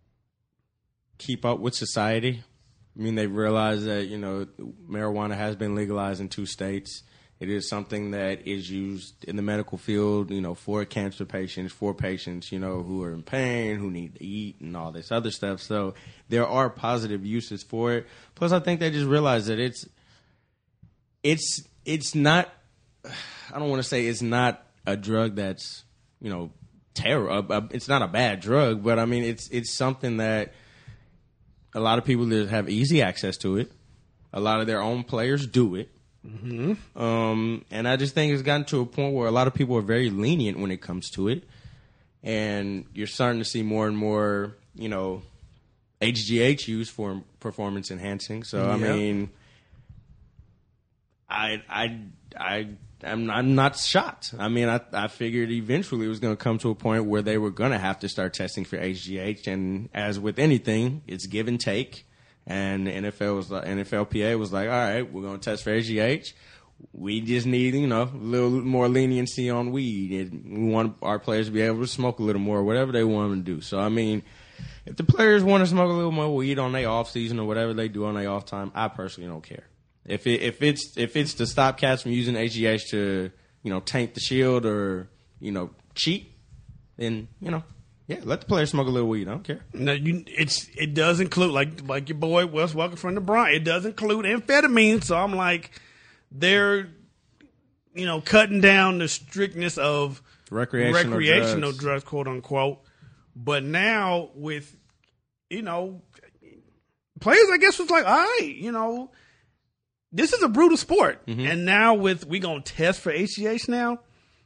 keep up with society. I mean, they realize that, you know, marijuana has been legalized in two states. It is something that is used in the medical field, you know, for cancer patients, for patients, you know, who are in pain, who need to eat and all this other stuff. So there are positive uses for it. Plus, I think they just realize that it's it's it's not, I don't want to say it's not a drug that's, you know, terror. It's not a bad drug, but I mean, it's it's something that a lot of people that have easy access to it. A lot of their own players do it. Mm-hmm. Um, and I just think it's gotten to a point where a lot of people are very lenient when it comes to it. And you're starting to see more and more, you know, H G H used for performance enhancing. So, yeah. I mean, I, I, I, I'm, I'm not shocked. I mean, I, I figured eventually it was going to come to a point where they were going to have to start testing for H G H. And as with anything, it's give and take. And the N F L was like, N F L P A was like, all right, we're going to test for H G H. We just need, you know, a little more leniency on weed. And we want our players to be able to smoke a little more, whatever they want them to do. So, I mean, if the players want to smoke a little more weed on their off season or whatever they do on their off time, I personally don't care. If it, if it's if it's to stop cats from using H G H to, you know, taint the shield or, you know, cheat, then, you know, yeah, let the players smoke a little weed. I don't care. No, you, it's it does include, like like your boy Wes Welker from the Bronx, it does include amphetamine. So I'm like, they're, you know, cutting down the strictness of recreational, recreational drugs. drugs, quote unquote. But now with, you know, players, I guess, was like, all right, you know, this is a brutal sport. Mm-hmm. And now with, we going to test for H G H now,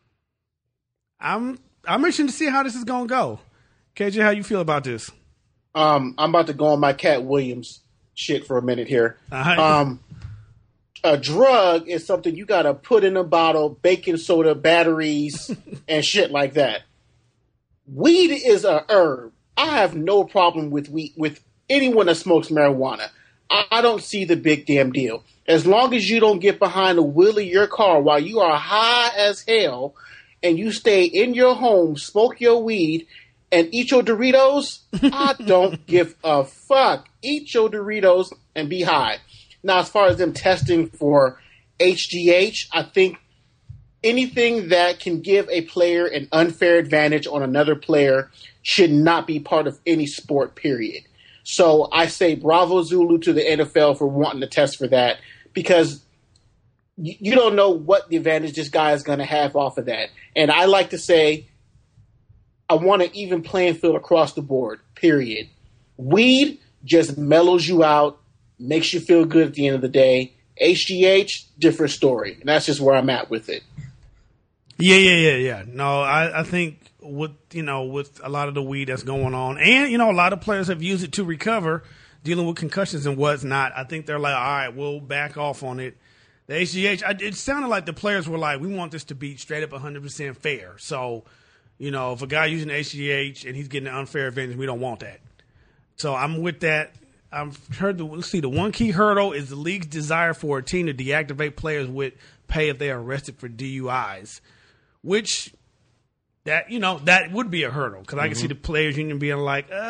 I'm I'm interested to see how this is going to go. K J, how you feel about this? Um, I'm about to go on my Cat Williams shit for a minute here. Uh-huh. Um, a drug is something you got to put in a bottle, baking soda, batteries, and shit like that. Weed is a herb. I have no problem with weed, with anyone that smokes marijuana. I, I don't see the big damn deal. As long as you don't get behind the wheel of your car while you are high as hell and you stay in your home, smoke your weed, and eat your Doritos, I don't give a fuck. Eat your Doritos and be high. Now, as far as them testing for H G H, I think anything that can give a player an unfair advantage on another player should not be part of any sport, period. So I say bravo Zulu to the N F L for wanting to test for that, because you, you don't know what the advantage this guy is going to have off of that. And I like to say I want an even playing field across the board, period. Weed just mellows you out, makes you feel good at the end of the day. H G H, different story. And that's just where I'm at with it. Yeah, yeah, yeah, yeah. No, I, I think with, you know, with a lot of the weed that's going on, and, you know, a lot of players have used it to recover, dealing with concussions and whatnot. I think they're like, all right, we'll back off on it. The H G H, I, it sounded like the players were like, we want this to be straight up one hundred percent fair. So, you know, if a guy using H G H and he's getting an unfair advantage, we don't want that. So I'm with that. I've heard the, let's see, the one key hurdle is the league's desire for a team to deactivate players with pay if they are arrested for D U Is, which that, you know, that would be a hurdle, because I can see the players union being like, uh,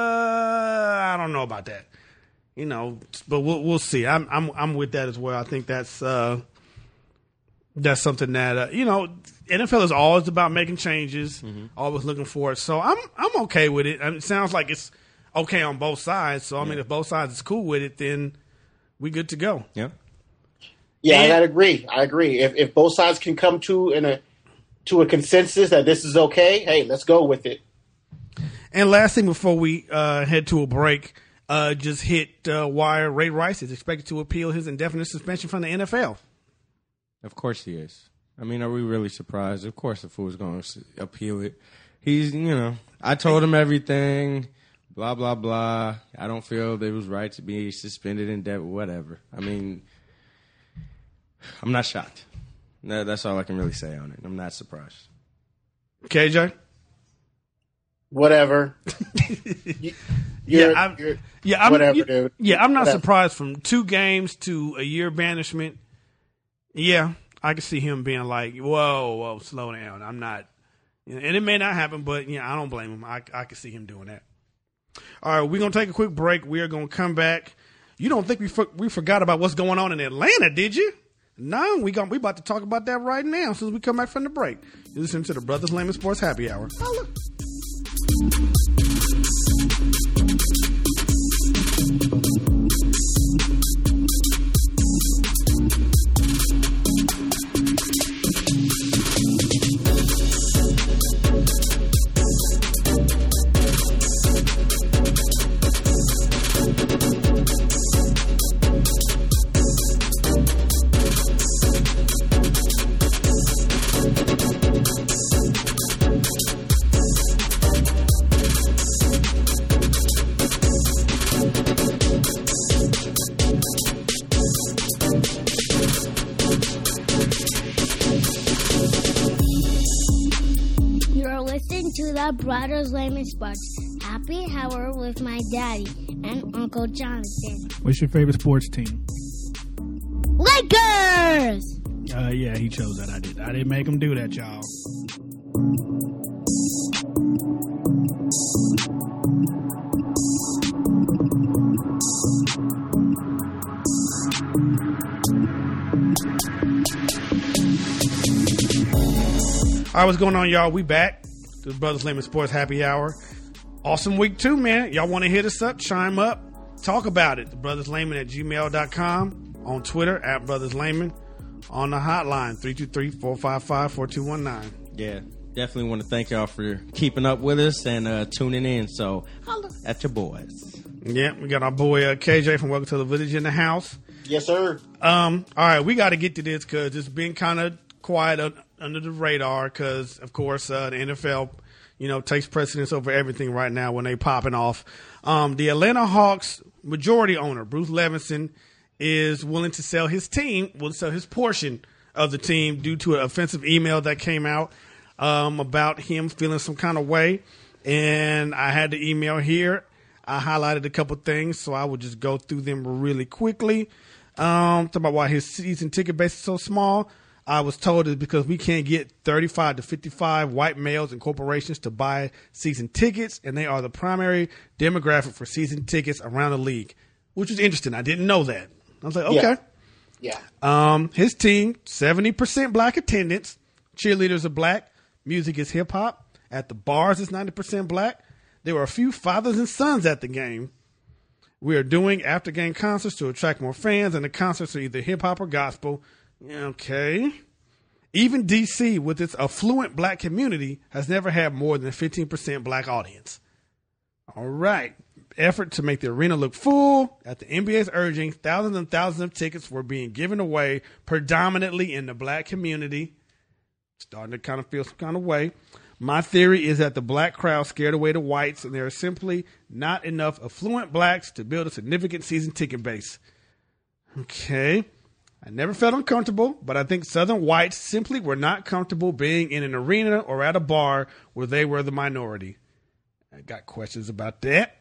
I don't know about that, you know, but we'll we'll see. I'm I'm I'm with that as well. I think that's uh, that's something that uh, you know, N F L is always about making changes, mm-hmm. always looking for it. So I'm I'm okay with it. I mean, it sounds like it's okay on both sides. So I yeah. mean, if both sides is cool with it, then we good to go. Yeah. Yeah, and, I agree. I agree. If if both sides can come to in a to a consensus that this is okay, hey, let's go with it. And last thing before we uh, head to a break, uh, just hit uh, wire. Ray Rice is expected to appeal his indefinite suspension from the N F L. Of course he is. I mean, are we really surprised? Of course the fool's going to appeal it. He's, you know, I told him everything, blah, blah, blah. I don't feel that it was right to be suspended indefinitely, whatever. I mean, I'm not shocked. No, that's all I can really say on it. I'm not surprised. K J? Whatever. you, yeah, I'm, you're, yeah, I'm, whatever, you, dude. Yeah, I'm not whatever. surprised from two games to a year banishment. Yeah, I can see him being like, whoa, whoa, slow down. I'm not, you know, and it may not happen, but yeah, I don't blame him. I, I can see him doing that. All right, we're going to take a quick break. We are going to come back. You don't think we for, we forgot about what's going on in Atlanta, did you? No, we gon' we about to talk about that right now as soon as we come back from the break. You listen to the Brothers Layman Sports Happy Hour. Holla. Brothers Layman Sports Happy Hour with my daddy and Uncle Jonathan. What's your favorite sports team? Lakers! Uh, yeah, he chose that. I did. I didn't make him do that, y'all. All right, what's going on, y'all? We back. The Brothers Layman Sports Happy Hour. Awesome week too, man. Y'all want to hit us up, chime up, talk about it. The Brothers Layman at gmail dot com, on Twitter at Brothers Layman, on the hotline three two three, four five five, four two one nine. Yeah. Definitely want to thank y'all for keeping up with us and uh, tuning in. So, holla at your boys. Yeah, we got our boy uh, K J from Welcome to the Village in the house. Yes, sir. Um, all right, we got to get to this because it's been kind of quiet uh, under the radar because, of course, uh, the N F L, you know, takes precedence over everything right now when they popping off. Um, the Atlanta Hawks majority owner, Bruce Levinson, is willing to sell his team, will sell his portion of the team due to an offensive email that came out um, about him feeling some kind of way. And I had the email here. I highlighted a couple things, so I will just go through them really quickly. Um, talk about why his season ticket base is so small. I was told it's because we can't get thirty-five to fifty-five white males and corporations to buy season tickets, and they are the primary demographic for season tickets around the league, which is interesting. I didn't know that. I was like, okay. Yeah. Um, his team, seventy percent black attendance. Cheerleaders are black. Music is hip hop. At the bars, it's ninety percent black. There were a few fathers and sons at the game. We are doing after game concerts to attract more fans, and the concerts are either hip hop or gospel. Okay. Even D C, with its affluent black community, has never had more than a fifteen percent black audience. All right. Effort to make the arena look full. At the N B A's urging, thousands and thousands of tickets were being given away, predominantly in the black community. Starting to kind of feel some kind of way. My theory is that the black crowd scared away the whites, and there are simply not enough affluent blacks to build a significant season ticket base. Okay. I never felt uncomfortable, but I think Southern whites simply were not comfortable being in an arena or at a bar where they were the minority. I got questions about that.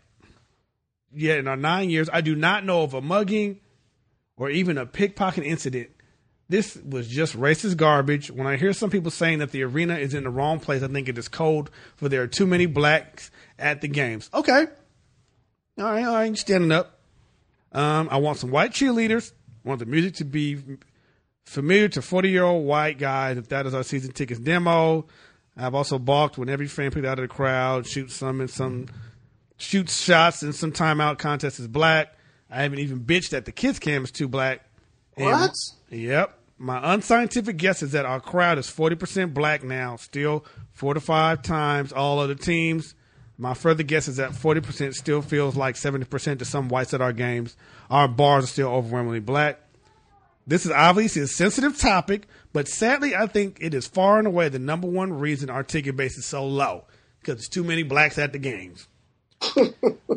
Yet in our nine years, I do not know of a mugging or even a pickpocket incident. This was just racist garbage. When I hear some people saying that the arena is in the wrong place, I think it is code for there are too many blacks at the games. Okay. All right, all right, standing up. Um, I want some white cheerleaders. I want the music to be familiar to forty-year-old white guys if that is our season tickets demo. I've also balked when every fan picked out of the crowd, shoots some and some shoots shots in some timeout contest is black. I haven't even bitched that the kids cam is too black. And, What? Yep. My unscientific guess is that our crowd is forty percent black now, still four to five times all other teams. My further guess is that forty percent still feels like seventy percent to some whites at our games. Our bars are still overwhelmingly black. This is obviously a sensitive topic, but sadly I think it is far and away the number one reason our ticket base is so low, because there's too many blacks at the games. These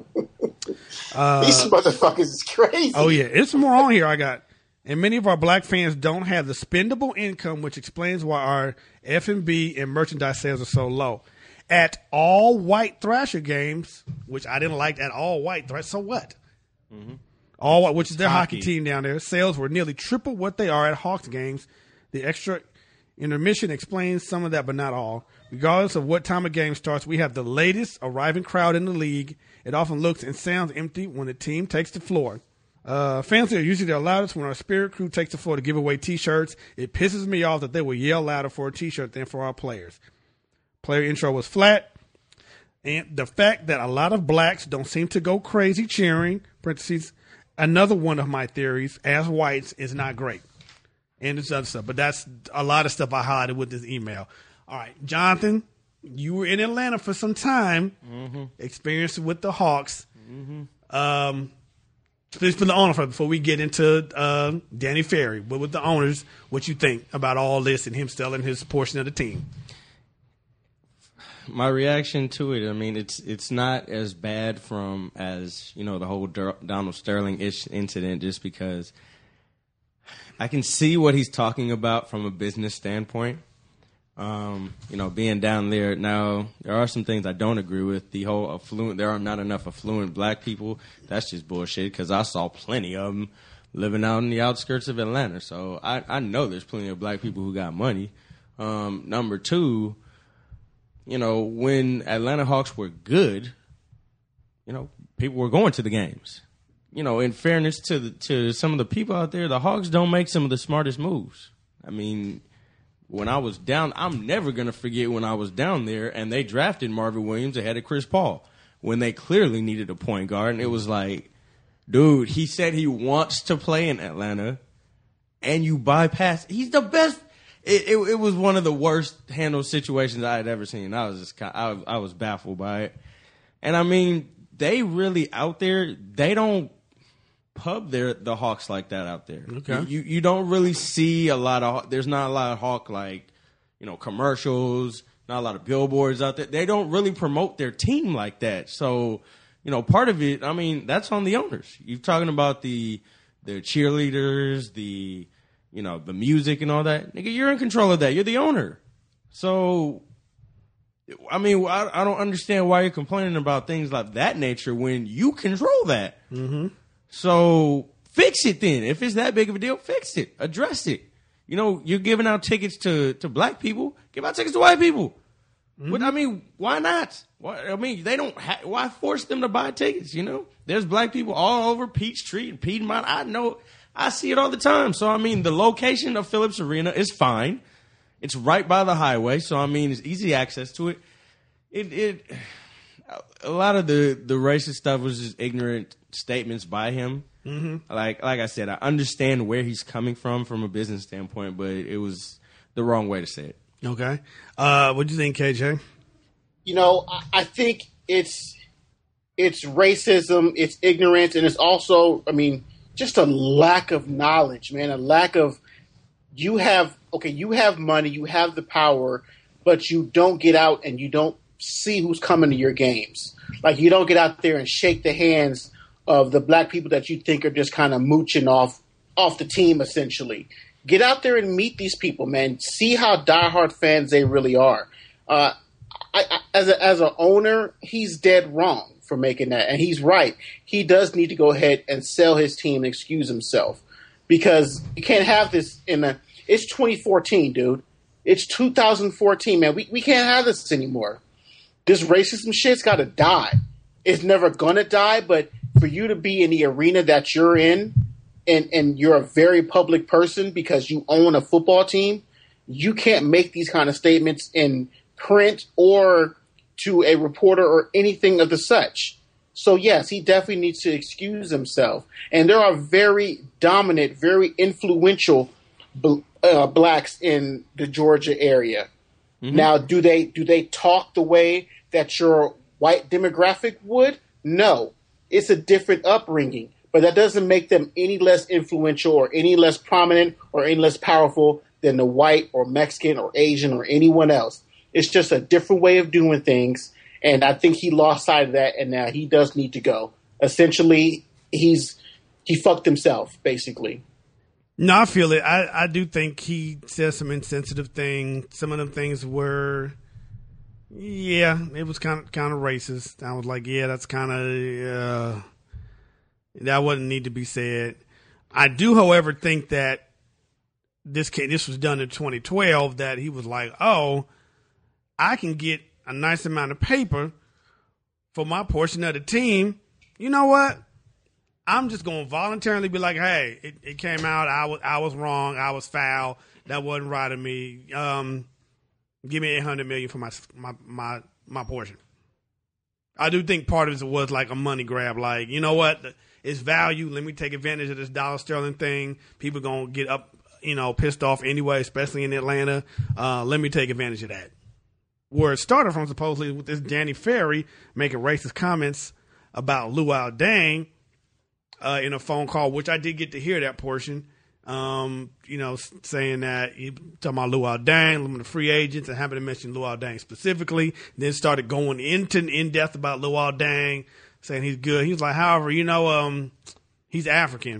motherfuckers is crazy. Oh, yeah. It's more on here I got. And many of our black fans don't have the spendable income, which explains why our F and B and merchandise sales are so low. At all white Thrasher games, which I didn't like at all white Thrasher, so what? Mm-hmm. All white, which is their hockey. hockey team down there. Sales were nearly triple what they are at Hawks games. The extra intermission explains some of that, but not all. Regardless of what time a game starts, we have the latest arriving crowd in the league. It often looks and sounds empty when the team takes the floor. Uh, fans are usually the loudest when our spirit crew takes the floor to give away T-shirts. It pisses me off that they will yell louder for a T-shirt than for our players. Player intro was flat. And the fact that a lot of blacks don't seem to go crazy cheering, parentheses, another one of my theories, as whites, is not great. And this other stuff. But that's a lot of stuff I highlighted with this email. All right, Jonathan, you were in Atlanta for some time, mm-hmm. experienced with the Hawks. Mm-hmm. Um, for the owner first, before we get into uh, Danny Ferry, but with the owners, what you think about all this and him selling his portion of the team? My reaction to it, I mean, it's it's not as bad from as, you know, the whole Dur- Donald Sterling-ish incident, just because I can see what he's talking about from a business standpoint. Um, you know, being down there now, there are some things I don't agree with. The whole affluent, there are not enough affluent black people. That's just bullshit, because I saw plenty of them living out in the outskirts of Atlanta. So I, I know there's plenty of black people who got money. Um, number two, you know, when Atlanta Hawks were good, you know, people were going to the games. You know, in fairness to the, to some of the people out there, the Hawks don't make some of the smartest moves. I mean, when I was down, I'm never going to forget when I was down there and they drafted Marvin Williams ahead of Chris Paul when they clearly needed a point guard. And it was like, dude, he said he wants to play in Atlanta and you bypass. He's the best. it, it it was one of the worst handled situations I had ever seen. I was just kind I was, I was baffled by it. And I mean, they really out there. They don't pub their the Hawks like that out there. Okay. You you don't really see a lot of. There's not a lot of Hawk like you know commercials. Not a lot of billboards out there. They don't really promote their team like that. So you know, part of it. I mean, that's on the owners. You're talking about the the cheerleaders, the you know the music and all that. Nigga, you're in control of that. You're the owner. So. I mean, I, I don't understand why you're complaining about things like that nature when you control that. Mm-hmm. So fix it then. If it's that big of a deal, fix it. Address it. You know, you're giving out tickets to, to black people. Give out tickets to white people. Mm-hmm. But I mean, why not? Why, I mean, they don't. Ha- why force them to buy tickets? You know, there's black people all over Peachtree and Piedmont. I know. I see it all the time. So I mean, the location of Phillips Arena is fine. It's right by the highway, so I mean, it's easy access to it. It, it, a lot of the, the racist stuff was just ignorant statements by him. Mm-hmm. Like, like I said, I understand where he's coming from from a business standpoint, but it was the wrong way to say it. Okay, uh, what do you think, K J? You know, I, I think it's it's racism, it's ignorance, and it's also, I mean, just a lack of knowledge, man. A lack of you have. Okay, you have money, you have the power, but you don't get out and you don't see who's coming to your games. Like, you don't get out there and shake the hands of the black people that you think are just kind of mooching off off the team, essentially. Get out there and meet these people, man. See how diehard fans they really are. Uh, I, I, as a, as an owner, he's dead wrong for making that, and he's right. He does need to go ahead and sell his team and excuse himself, because you can't have this in a It's twenty fourteen, dude. It's two thousand fourteen, man. We we can't have this anymore. This racism shit's got to die. It's never going to die, but for you to be in the arena that you're in, and, and you're a very public person because you own a football team, you can't make these kind of statements in print or to a reporter or anything of the such. So, yes, he definitely needs to excuse himself. And there are very dominant, very influential Uh, blacks in the Georgia area. Mm-hmm. Now, do they do they talk the way that your white demographic would? No. It's a different upbringing, but that doesn't make them any less influential or any less prominent or any less powerful than the white or Mexican or Asian or anyone else. It's just a different way of doing things, and I think he lost sight of that, and now he does need to go. Essentially, he's he fucked himself, basically. No, I feel it. I, I do think he said some insensitive things. Some of them things were, yeah, it was kind of kind of racist. I was like, yeah, that's kind of uh, that wouldn't need to be said. I do, however, think that this case, this was done in twenty twelve. That he was like, oh, I can get a nice amount of paper for my portion of the team. You know what? I'm just going to voluntarily be like, hey, it, it came out. I was I was wrong. I was foul. That wasn't right of me. Um, give me eight hundred million dollars for my, my my my portion. I do think part of it was like a money grab. Like, you know what? It's value. Let me take advantage of this dollar sterling thing. People going to get up, you know, pissed off anyway, especially in Atlanta. Uh, let me take advantage of that. Where it started from supposedly with this Danny Ferry making racist comments about Luol Deng. Uh, in a phone call, which I did get to hear that portion, um, you know, saying that he talking about Luol Deng, limited free agents, and happened to mention Luol Deng specifically. Then started going into in depth about Luol Deng, saying he's good. He was like, however, you know, um, he's African,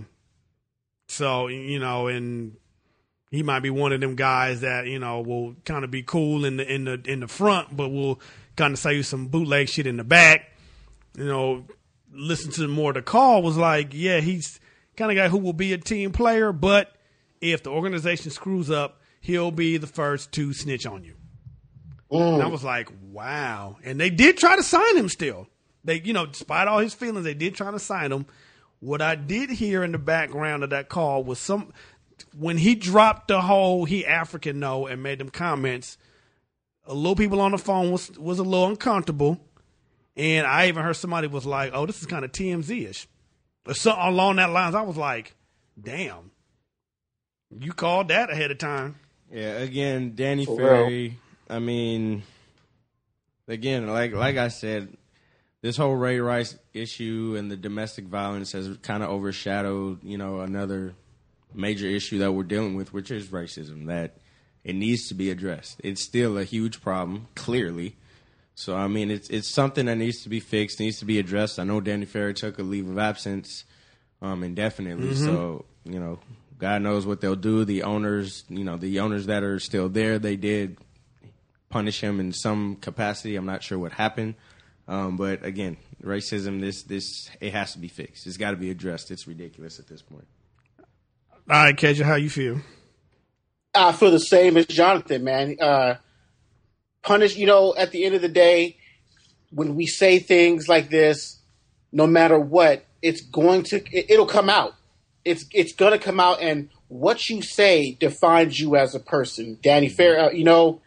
so you know, and he might be one of them guys that you know will kind of be cool in the in the in the front, but will kind of say you some bootleg shit in the back, you know. Listen to more of the call was like, yeah, he's kind of guy who will be a team player, but if the organization screws up, he'll be the first to snitch on you. Mm. And I was like, wow. And they did try to sign him still. They, you know, despite all his feelings, they did try to sign him. What I did hear in the background of that call was some, when he dropped the whole he African no and made them comments, a little people on the phone was, was a little uncomfortable. And I even heard somebody was like, oh, this is kind of T M Z-ish. Or something along that lines. I was like, damn. You called that ahead of time. Yeah, again, Danny For Ferry. I mean, again, like like I said, this whole Ray Rice issue and the domestic violence has kind of overshadowed, you know, another major issue that we're dealing with, which is racism. That it needs to be addressed. It's still a huge problem, clearly. So I mean, it's it's something that needs to be fixed, needs to be addressed. I know Danny Ferry took a leave of absence um, indefinitely, Mm-hmm. so you know, God knows what they'll do. The owners, you know, the owners that are still there, they did punish him in some capacity. I'm not sure what happened. Um, but again, racism, this, this, it has to be fixed. It's got to be addressed. It's ridiculous at this point. All right, Kedja, how you feel? I feel the same as Jonathan, man. Uh, punish, you know, at the end of the day, when we say things like this, no matter what, it's going to, it, it'll come out. It's it's going to come out, and what you say defines you as a person. Danny Fair, uh, you know,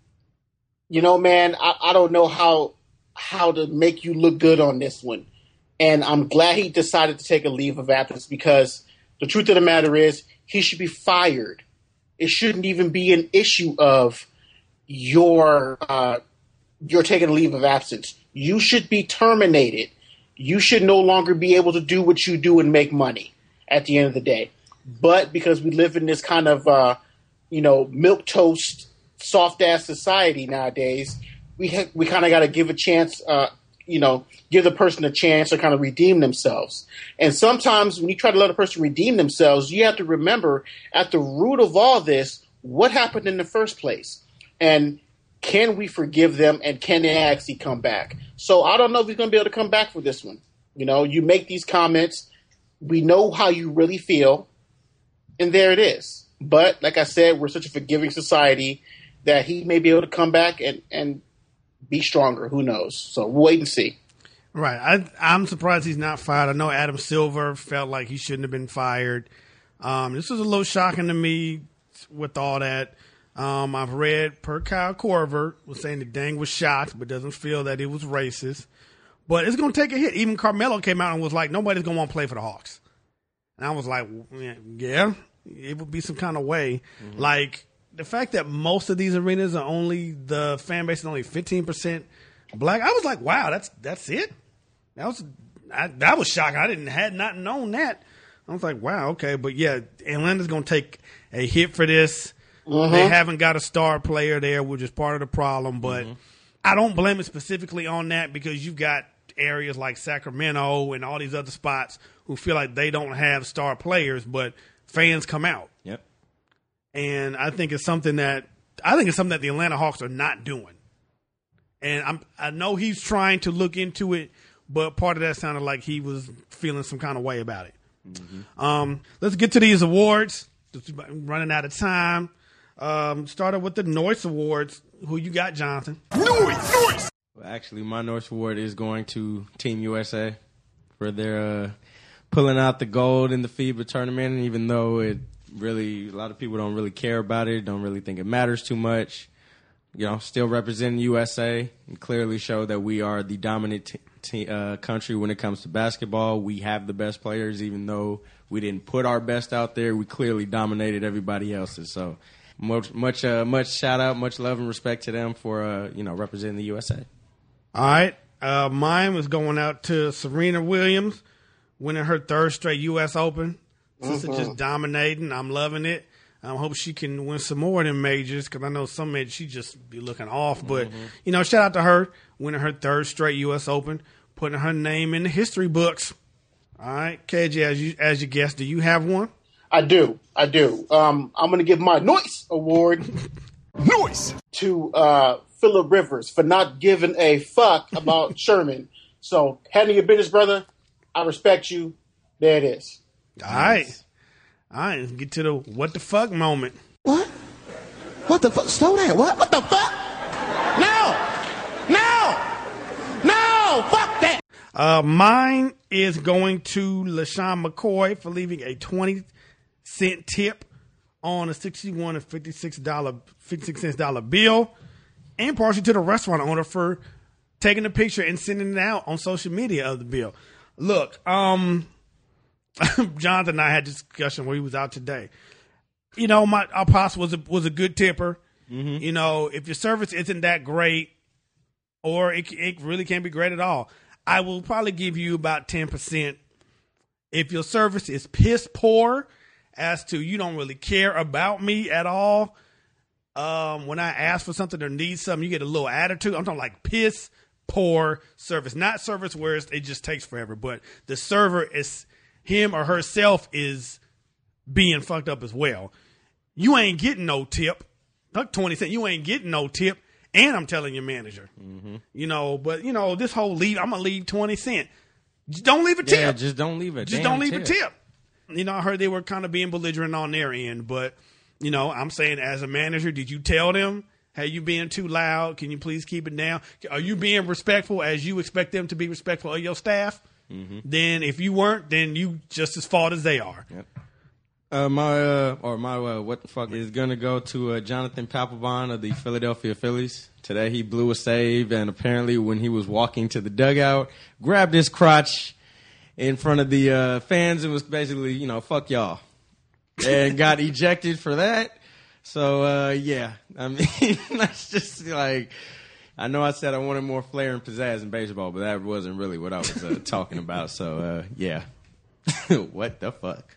you know, man, I, I don't know how how to make you look good on this one. And I'm glad he decided to take a leave of absence, because the truth of the matter is he should be fired. It shouldn't even be an issue of your uh, you're taking a leave of absence. You should be terminated. You should no longer be able to do what you do and make money at the end of the day. But because we live in this kind of, uh, you know, milquetoast, soft-ass society nowadays, we ha- we kind of got to give a chance, uh, you know, give the person a chance to kind of redeem themselves. And sometimes when you try to let a person redeem themselves, you have to remember at the root of all this, what happened in the first place? And can we forgive them, and can they actually come back? So I don't know if he's going to be able to come back for this one. You know, you make these comments, we know how you really feel, and there it is. But like I said, we're such a forgiving society that he may be able to come back and, and be stronger. Who knows? So we'll wait and see. Right. I, I'm surprised he's not fired. I know Adam Silver felt like he shouldn't have been fired. Um, this was a little shocking to me with all that. Um, I've read per Kyle Korver was saying that Dang was shot, but doesn't feel that it was racist. But it's going to take a hit. Even Carmelo came out and was like, nobody's going to want to play for the Hawks. And I was like, yeah, it would be some kind of way. Mm-hmm. Like, the fact that most of these arenas are only, the fan base is only fifteen percent black, I was like, wow, that's that's it? That was I, that was shocking. I didn't had not known that. I was like, wow, okay. But, yeah, Atlanta's going to take a hit for this. Mm-hmm. They haven't got a star player there, which is part of the problem. But mm-hmm. I don't blame it specifically on that, because you've got areas like Sacramento and all these other spots who feel like they don't have star players, but fans come out. Yep. And I think it's something that I think it's something that the Atlanta Hawks are not doing. And I'm I know he's trying to look into it, but part of that sounded like he was feeling some kind of way about it. Mm-hmm. Um, let's get to these awards. Just running out of time. Um, started with the Noyce Awards. Who you got, Jonathan? Noise! Noise! Well, actually, my Noyce Award is going to Team U S A for their uh, pulling out the gold in the FIBA tournament, even though it really, a lot of people don't really care about it, don't really think it matters too much. You know, still representing U S A and clearly show that we are the dominant t- t- uh, country when it comes to basketball. We have the best players, even though we didn't put our best out there. We clearly dominated everybody else's. So much, much, uh, much shout out, much love and respect to them for uh, you know representing the U S A. All right, uh, mine was going out to Serena Williams, winning her third straight U S Open. Sister mm-hmm. just dominating. I'm loving it. I hope she can win some more of them majors, because I know some majors she just be looking off. But, mm-hmm. you know, shout out to her, winning her third straight U S Open, putting her name in the history books. All right, K J, as you as your guest, do you have one? I do. I do. Um, I'm going to give my Noyce Award Noise! to uh, Phillip Rivers for not giving a fuck about Sherman. So, handling your business, brother, I respect you. There it is. All right. All right, let's get to the what the fuck moment. What? What the fuck? Slow down. What? What the fuck? No! No! No! Fuck that! Uh, mine is going to LaShawn McCoy for leaving a twenty cent tip on a sixty-one and fifty-six dollars fifty-six cents dollar bill, and partially to the restaurant owner for taking a picture and sending it out on social media of the bill. Look, um, Jonathan and I had a discussion where he was out today. you know, my our pops was a, was a good tipper. Mm-hmm. You know, if your service isn't that great, or it it really can't be great at all, I will probably give you about ten percent. If your service is piss poor, as to you don't really care about me at all, um, when I ask for something or need something, you get a little attitude. I'm talking like piss poor service, not service where it's, it just takes forever, but the server is him or herself is being fucked up as well. You ain't getting no tip. Like twenty cents, you ain't getting no tip, and I'm telling your manager. Mm-hmm. You know, but you know, this whole leave, I'm gonna leave twenty cents. Just don't leave a tip. Yeah, just don't leave a Just damn don't leave tip. a tip. You know, I heard they were kind of being belligerent on their end, but you know, I'm saying as a manager, did you tell them, hey, you being too loud? Can you please keep it down? Are you being respectful as you expect them to be respectful of your staff? Mm-hmm. Then if you weren't, then you just as fault as they are. Yep. Uh, my uh, or my uh, what the fuck is gonna go to uh, Jonathan Papelbon of the Philadelphia Phillies. Today he blew a save, and apparently when he was walking to the dugout, grabbed his crotch in front of the uh, fans and was basically, you know, fuck y'all, and got ejected for that. So uh, yeah, I mean that's just like, I know I said I wanted more flair and pizzazz in baseball, but that wasn't really what I was uh, talking about. So uh, yeah, what the fuck.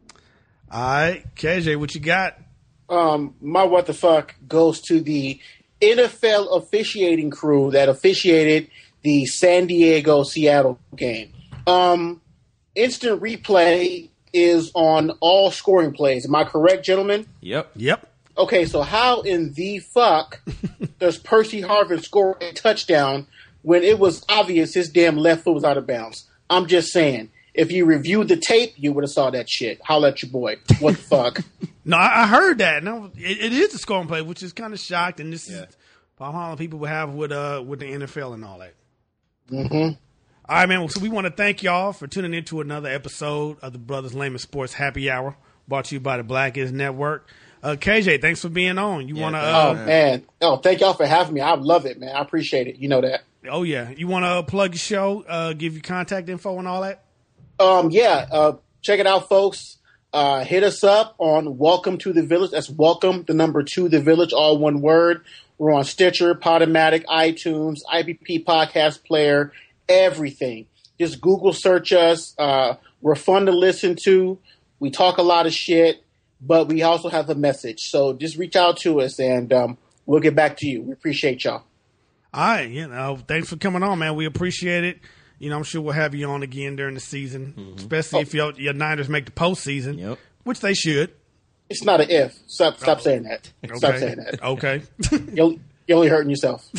All right, K J, what you got? Um, my what the fuck goes to the N F L officiating crew that officiated the San Diego-Seattle game. Um, instant replay is on all scoring plays. Am I correct, gentlemen? Yep. Yep. Okay, so how in the fuck does Percy Harvin score a touchdown when it was obvious his damn left foot was out of bounds? I'm just saying. If you reviewed the tape, you would have saw that shit. Holla at your boy. What the fuck? No, I, I heard that. No, it, it is a scoring play, which is kind of shocked, and this yeah. is how people would have with uh with the N F L and all that. Mm-hmm. All right, man. So we want to thank y'all for tuning in to another episode of the Brothers Lehman Sports Happy Hour, brought to you by the Black Is Network. Uh, K J, thanks for being on. You yeah, want to? Uh, oh man, oh thank y'all for having me. I love it, man. I appreciate it. You know that. Oh yeah, you want to plug your show? Uh, give your contact info and all that. Um, yeah, uh, check it out, folks. Uh, hit us up on Welcome to the Village. That's Welcome, the number two, the Village, all one word. We're on Stitcher, Podomatic, iTunes, I B P Podcast Player, everything. Just Google search us. Uh, we're fun to listen to. We talk a lot of shit, but we also have a message. So just reach out to us, and um, we'll get back to you. We appreciate y'all. All right, you know, thanks for coming on, man. We appreciate it. You know, I'm sure we'll have you on again during the season, mm-hmm. especially oh. if your, your Niners make the postseason, yep. which they should. It's not an if. Stop, stop oh. saying that. Okay. Stop saying that. Okay. you're, you're only hurting yourself.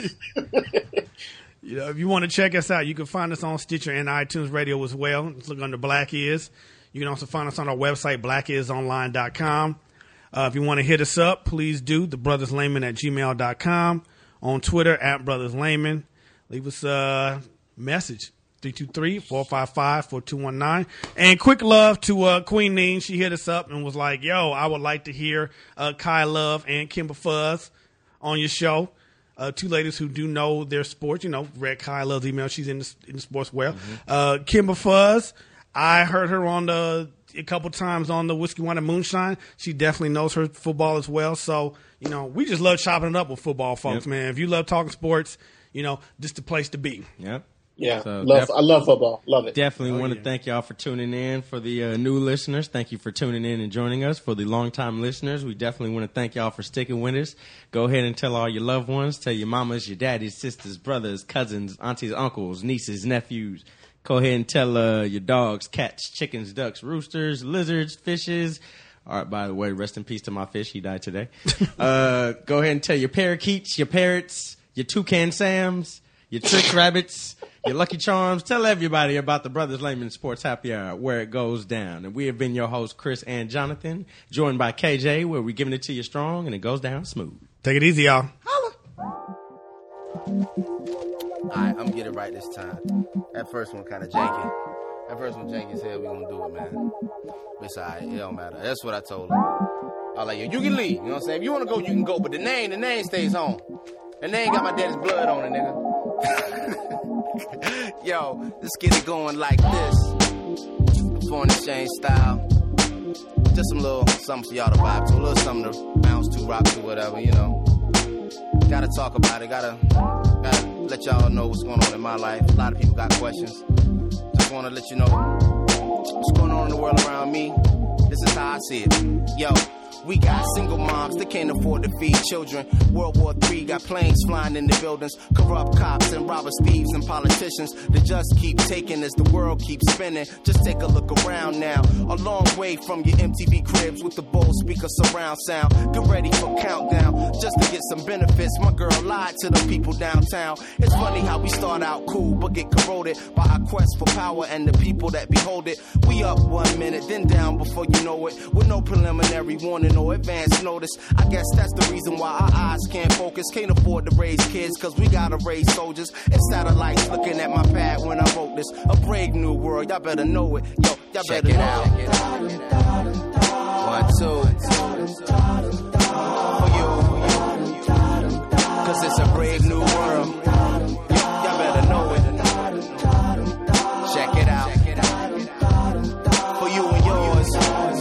You know, if you want to check us out, you can find us on Stitcher and iTunes Radio as well. Just look under Black Is. You can also find us on our website, black is online dot com. Uh, if you want to hit us up, please do. The Brothers Lehman at gmail dot com. On Twitter, at Brothers Lehman. Leave us a message. three two three, four five five, four two one nine. And quick love to uh, Queen Neen. She hit us up and was like, yo, I would like to hear uh, Kai Love and Kimber Fuzz on your show. Uh, two ladies who do know their sports. You know, read Kai Love's email. She's in the, in the sports well. Mm-hmm. Uh, Kimber Fuzz, I heard her on the a couple times on the Whiskey Wine and Moonshine. She definitely knows her football as well. So, you know, we just love chopping it up with football folks, yep. man. If you love talking sports, you know, this is the place to be. Yep. Yeah, so love, def- I love football. Love it. Definitely oh, want yeah. to thank y'all for tuning in. For the uh, new listeners, thank you for tuning in and joining us. For the longtime listeners, we definitely want to thank y'all for sticking with us. Go ahead and tell all your loved ones, tell your mamas, your daddies, sisters, brothers, cousins, aunties, uncles, nieces, nephews. Go ahead and tell uh, your dogs, cats, chickens, ducks, roosters, lizards, fishes. All right, by the way, rest in peace to my fish. He died today. uh, go ahead and tell your parakeets, your parrots, your toucan Sams, your trick rabbits, your Lucky Charms. Tell everybody about the Brothers Lehman Sports Happy Hour, where it goes down. And we have been your hosts, Chris and Jonathan, joined by K J, where we're giving it to you strong and it goes down smooth. Take it easy, y'all. Holla. All right, I'm going to get it right this time. That first one kind of janky. That first one janky as hell. We going to do it, man. It's all right. It don't matter. That's what I told her. I was like, yo, you can leave. You know what I'm saying? If you want to go, you can go. But the name, the name stays home. The name got my daddy's blood on it, nigga. Yo, let's get it going like this. Foreign exchange style. just some little something for y'all to vibe to, a little something to bounce to, rock to, whatever, you know. Gotta talk about it, gotta, gotta let y'all know what's going on in my life. A lot of people got questions. Just wanna let you know what's going on in the world around me. This is how I see it. Yo. We got single moms that can't afford to feed children. World War Three got planes flying in the buildings. Corrupt cops and robbers, thieves and politicians that just keep taking as the world keeps spinning. Just take a look around now. A long way from your M T V cribs with the Bose speaker surround sound. Get ready for countdown just to get some benefits. My girl lied to the people downtown. It's funny how we start out cool but get corroded by our quest for power and the people that behold it. We up one minute, then down before you know it. With no preliminary warning or advance notice. I guess that's the reason why our eyes can't focus. Can't afford to raise kids cause we gotta raise soldiers. It's satellites looking at my pad when I wrote this. A brave new world, y'all better know it. Yo, y'all Check better it know out. it. One, two. For you. Cause it's a brave new world. Yo, y'all better know it. Check it out. For you and yours.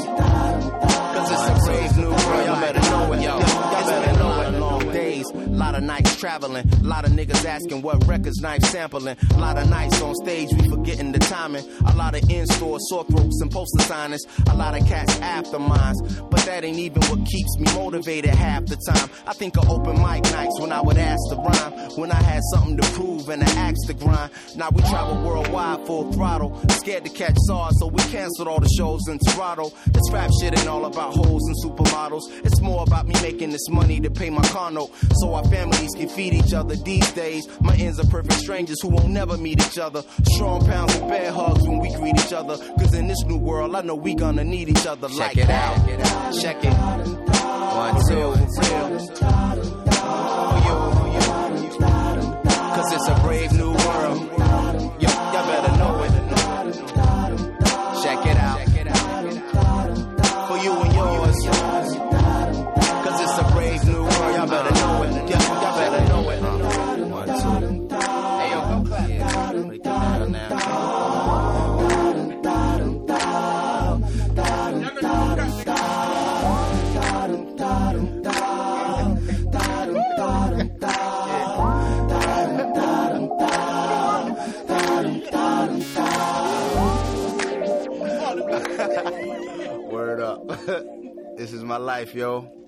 Cause it's a brave new world. Y'all better know it. Yo, y'all better know it. Long days, lot of nights traveling. Lot of niggas asking what records knife sampling. Lot of nights on stage, we forgetting the timing. A lot of in-store sore throats and poster signings. A lot of cats after minds. But that ain't even what keeps me motivated half the time. I think of open mic nights when I would ask to rhyme. When I had something to prove and an axe to grind. Now we travel worldwide full throttle. Scared to catch SARS, so we canceled all the shows in Toronto. This rap shit ain't all about hoes and supermodels. It's more about me making this money to pay my car note. So our families can feed each other these days. My ends are perfect strangers who won't never meet each other. Strong pounds and bear hugs when we greet each other. Cause in this new world, I know we gonna need each other. Check like it that. out. Check it. One, two, for you. Cause it's a brave new world. Yo, y'all better know it. Check it out. For you and yours. Cause it's a brave new world. Y'all better know it. Yeah, y'all better know it. One, two. Hey, yo, go clap. Yeah, break that down now. Word up. This is my life, yo.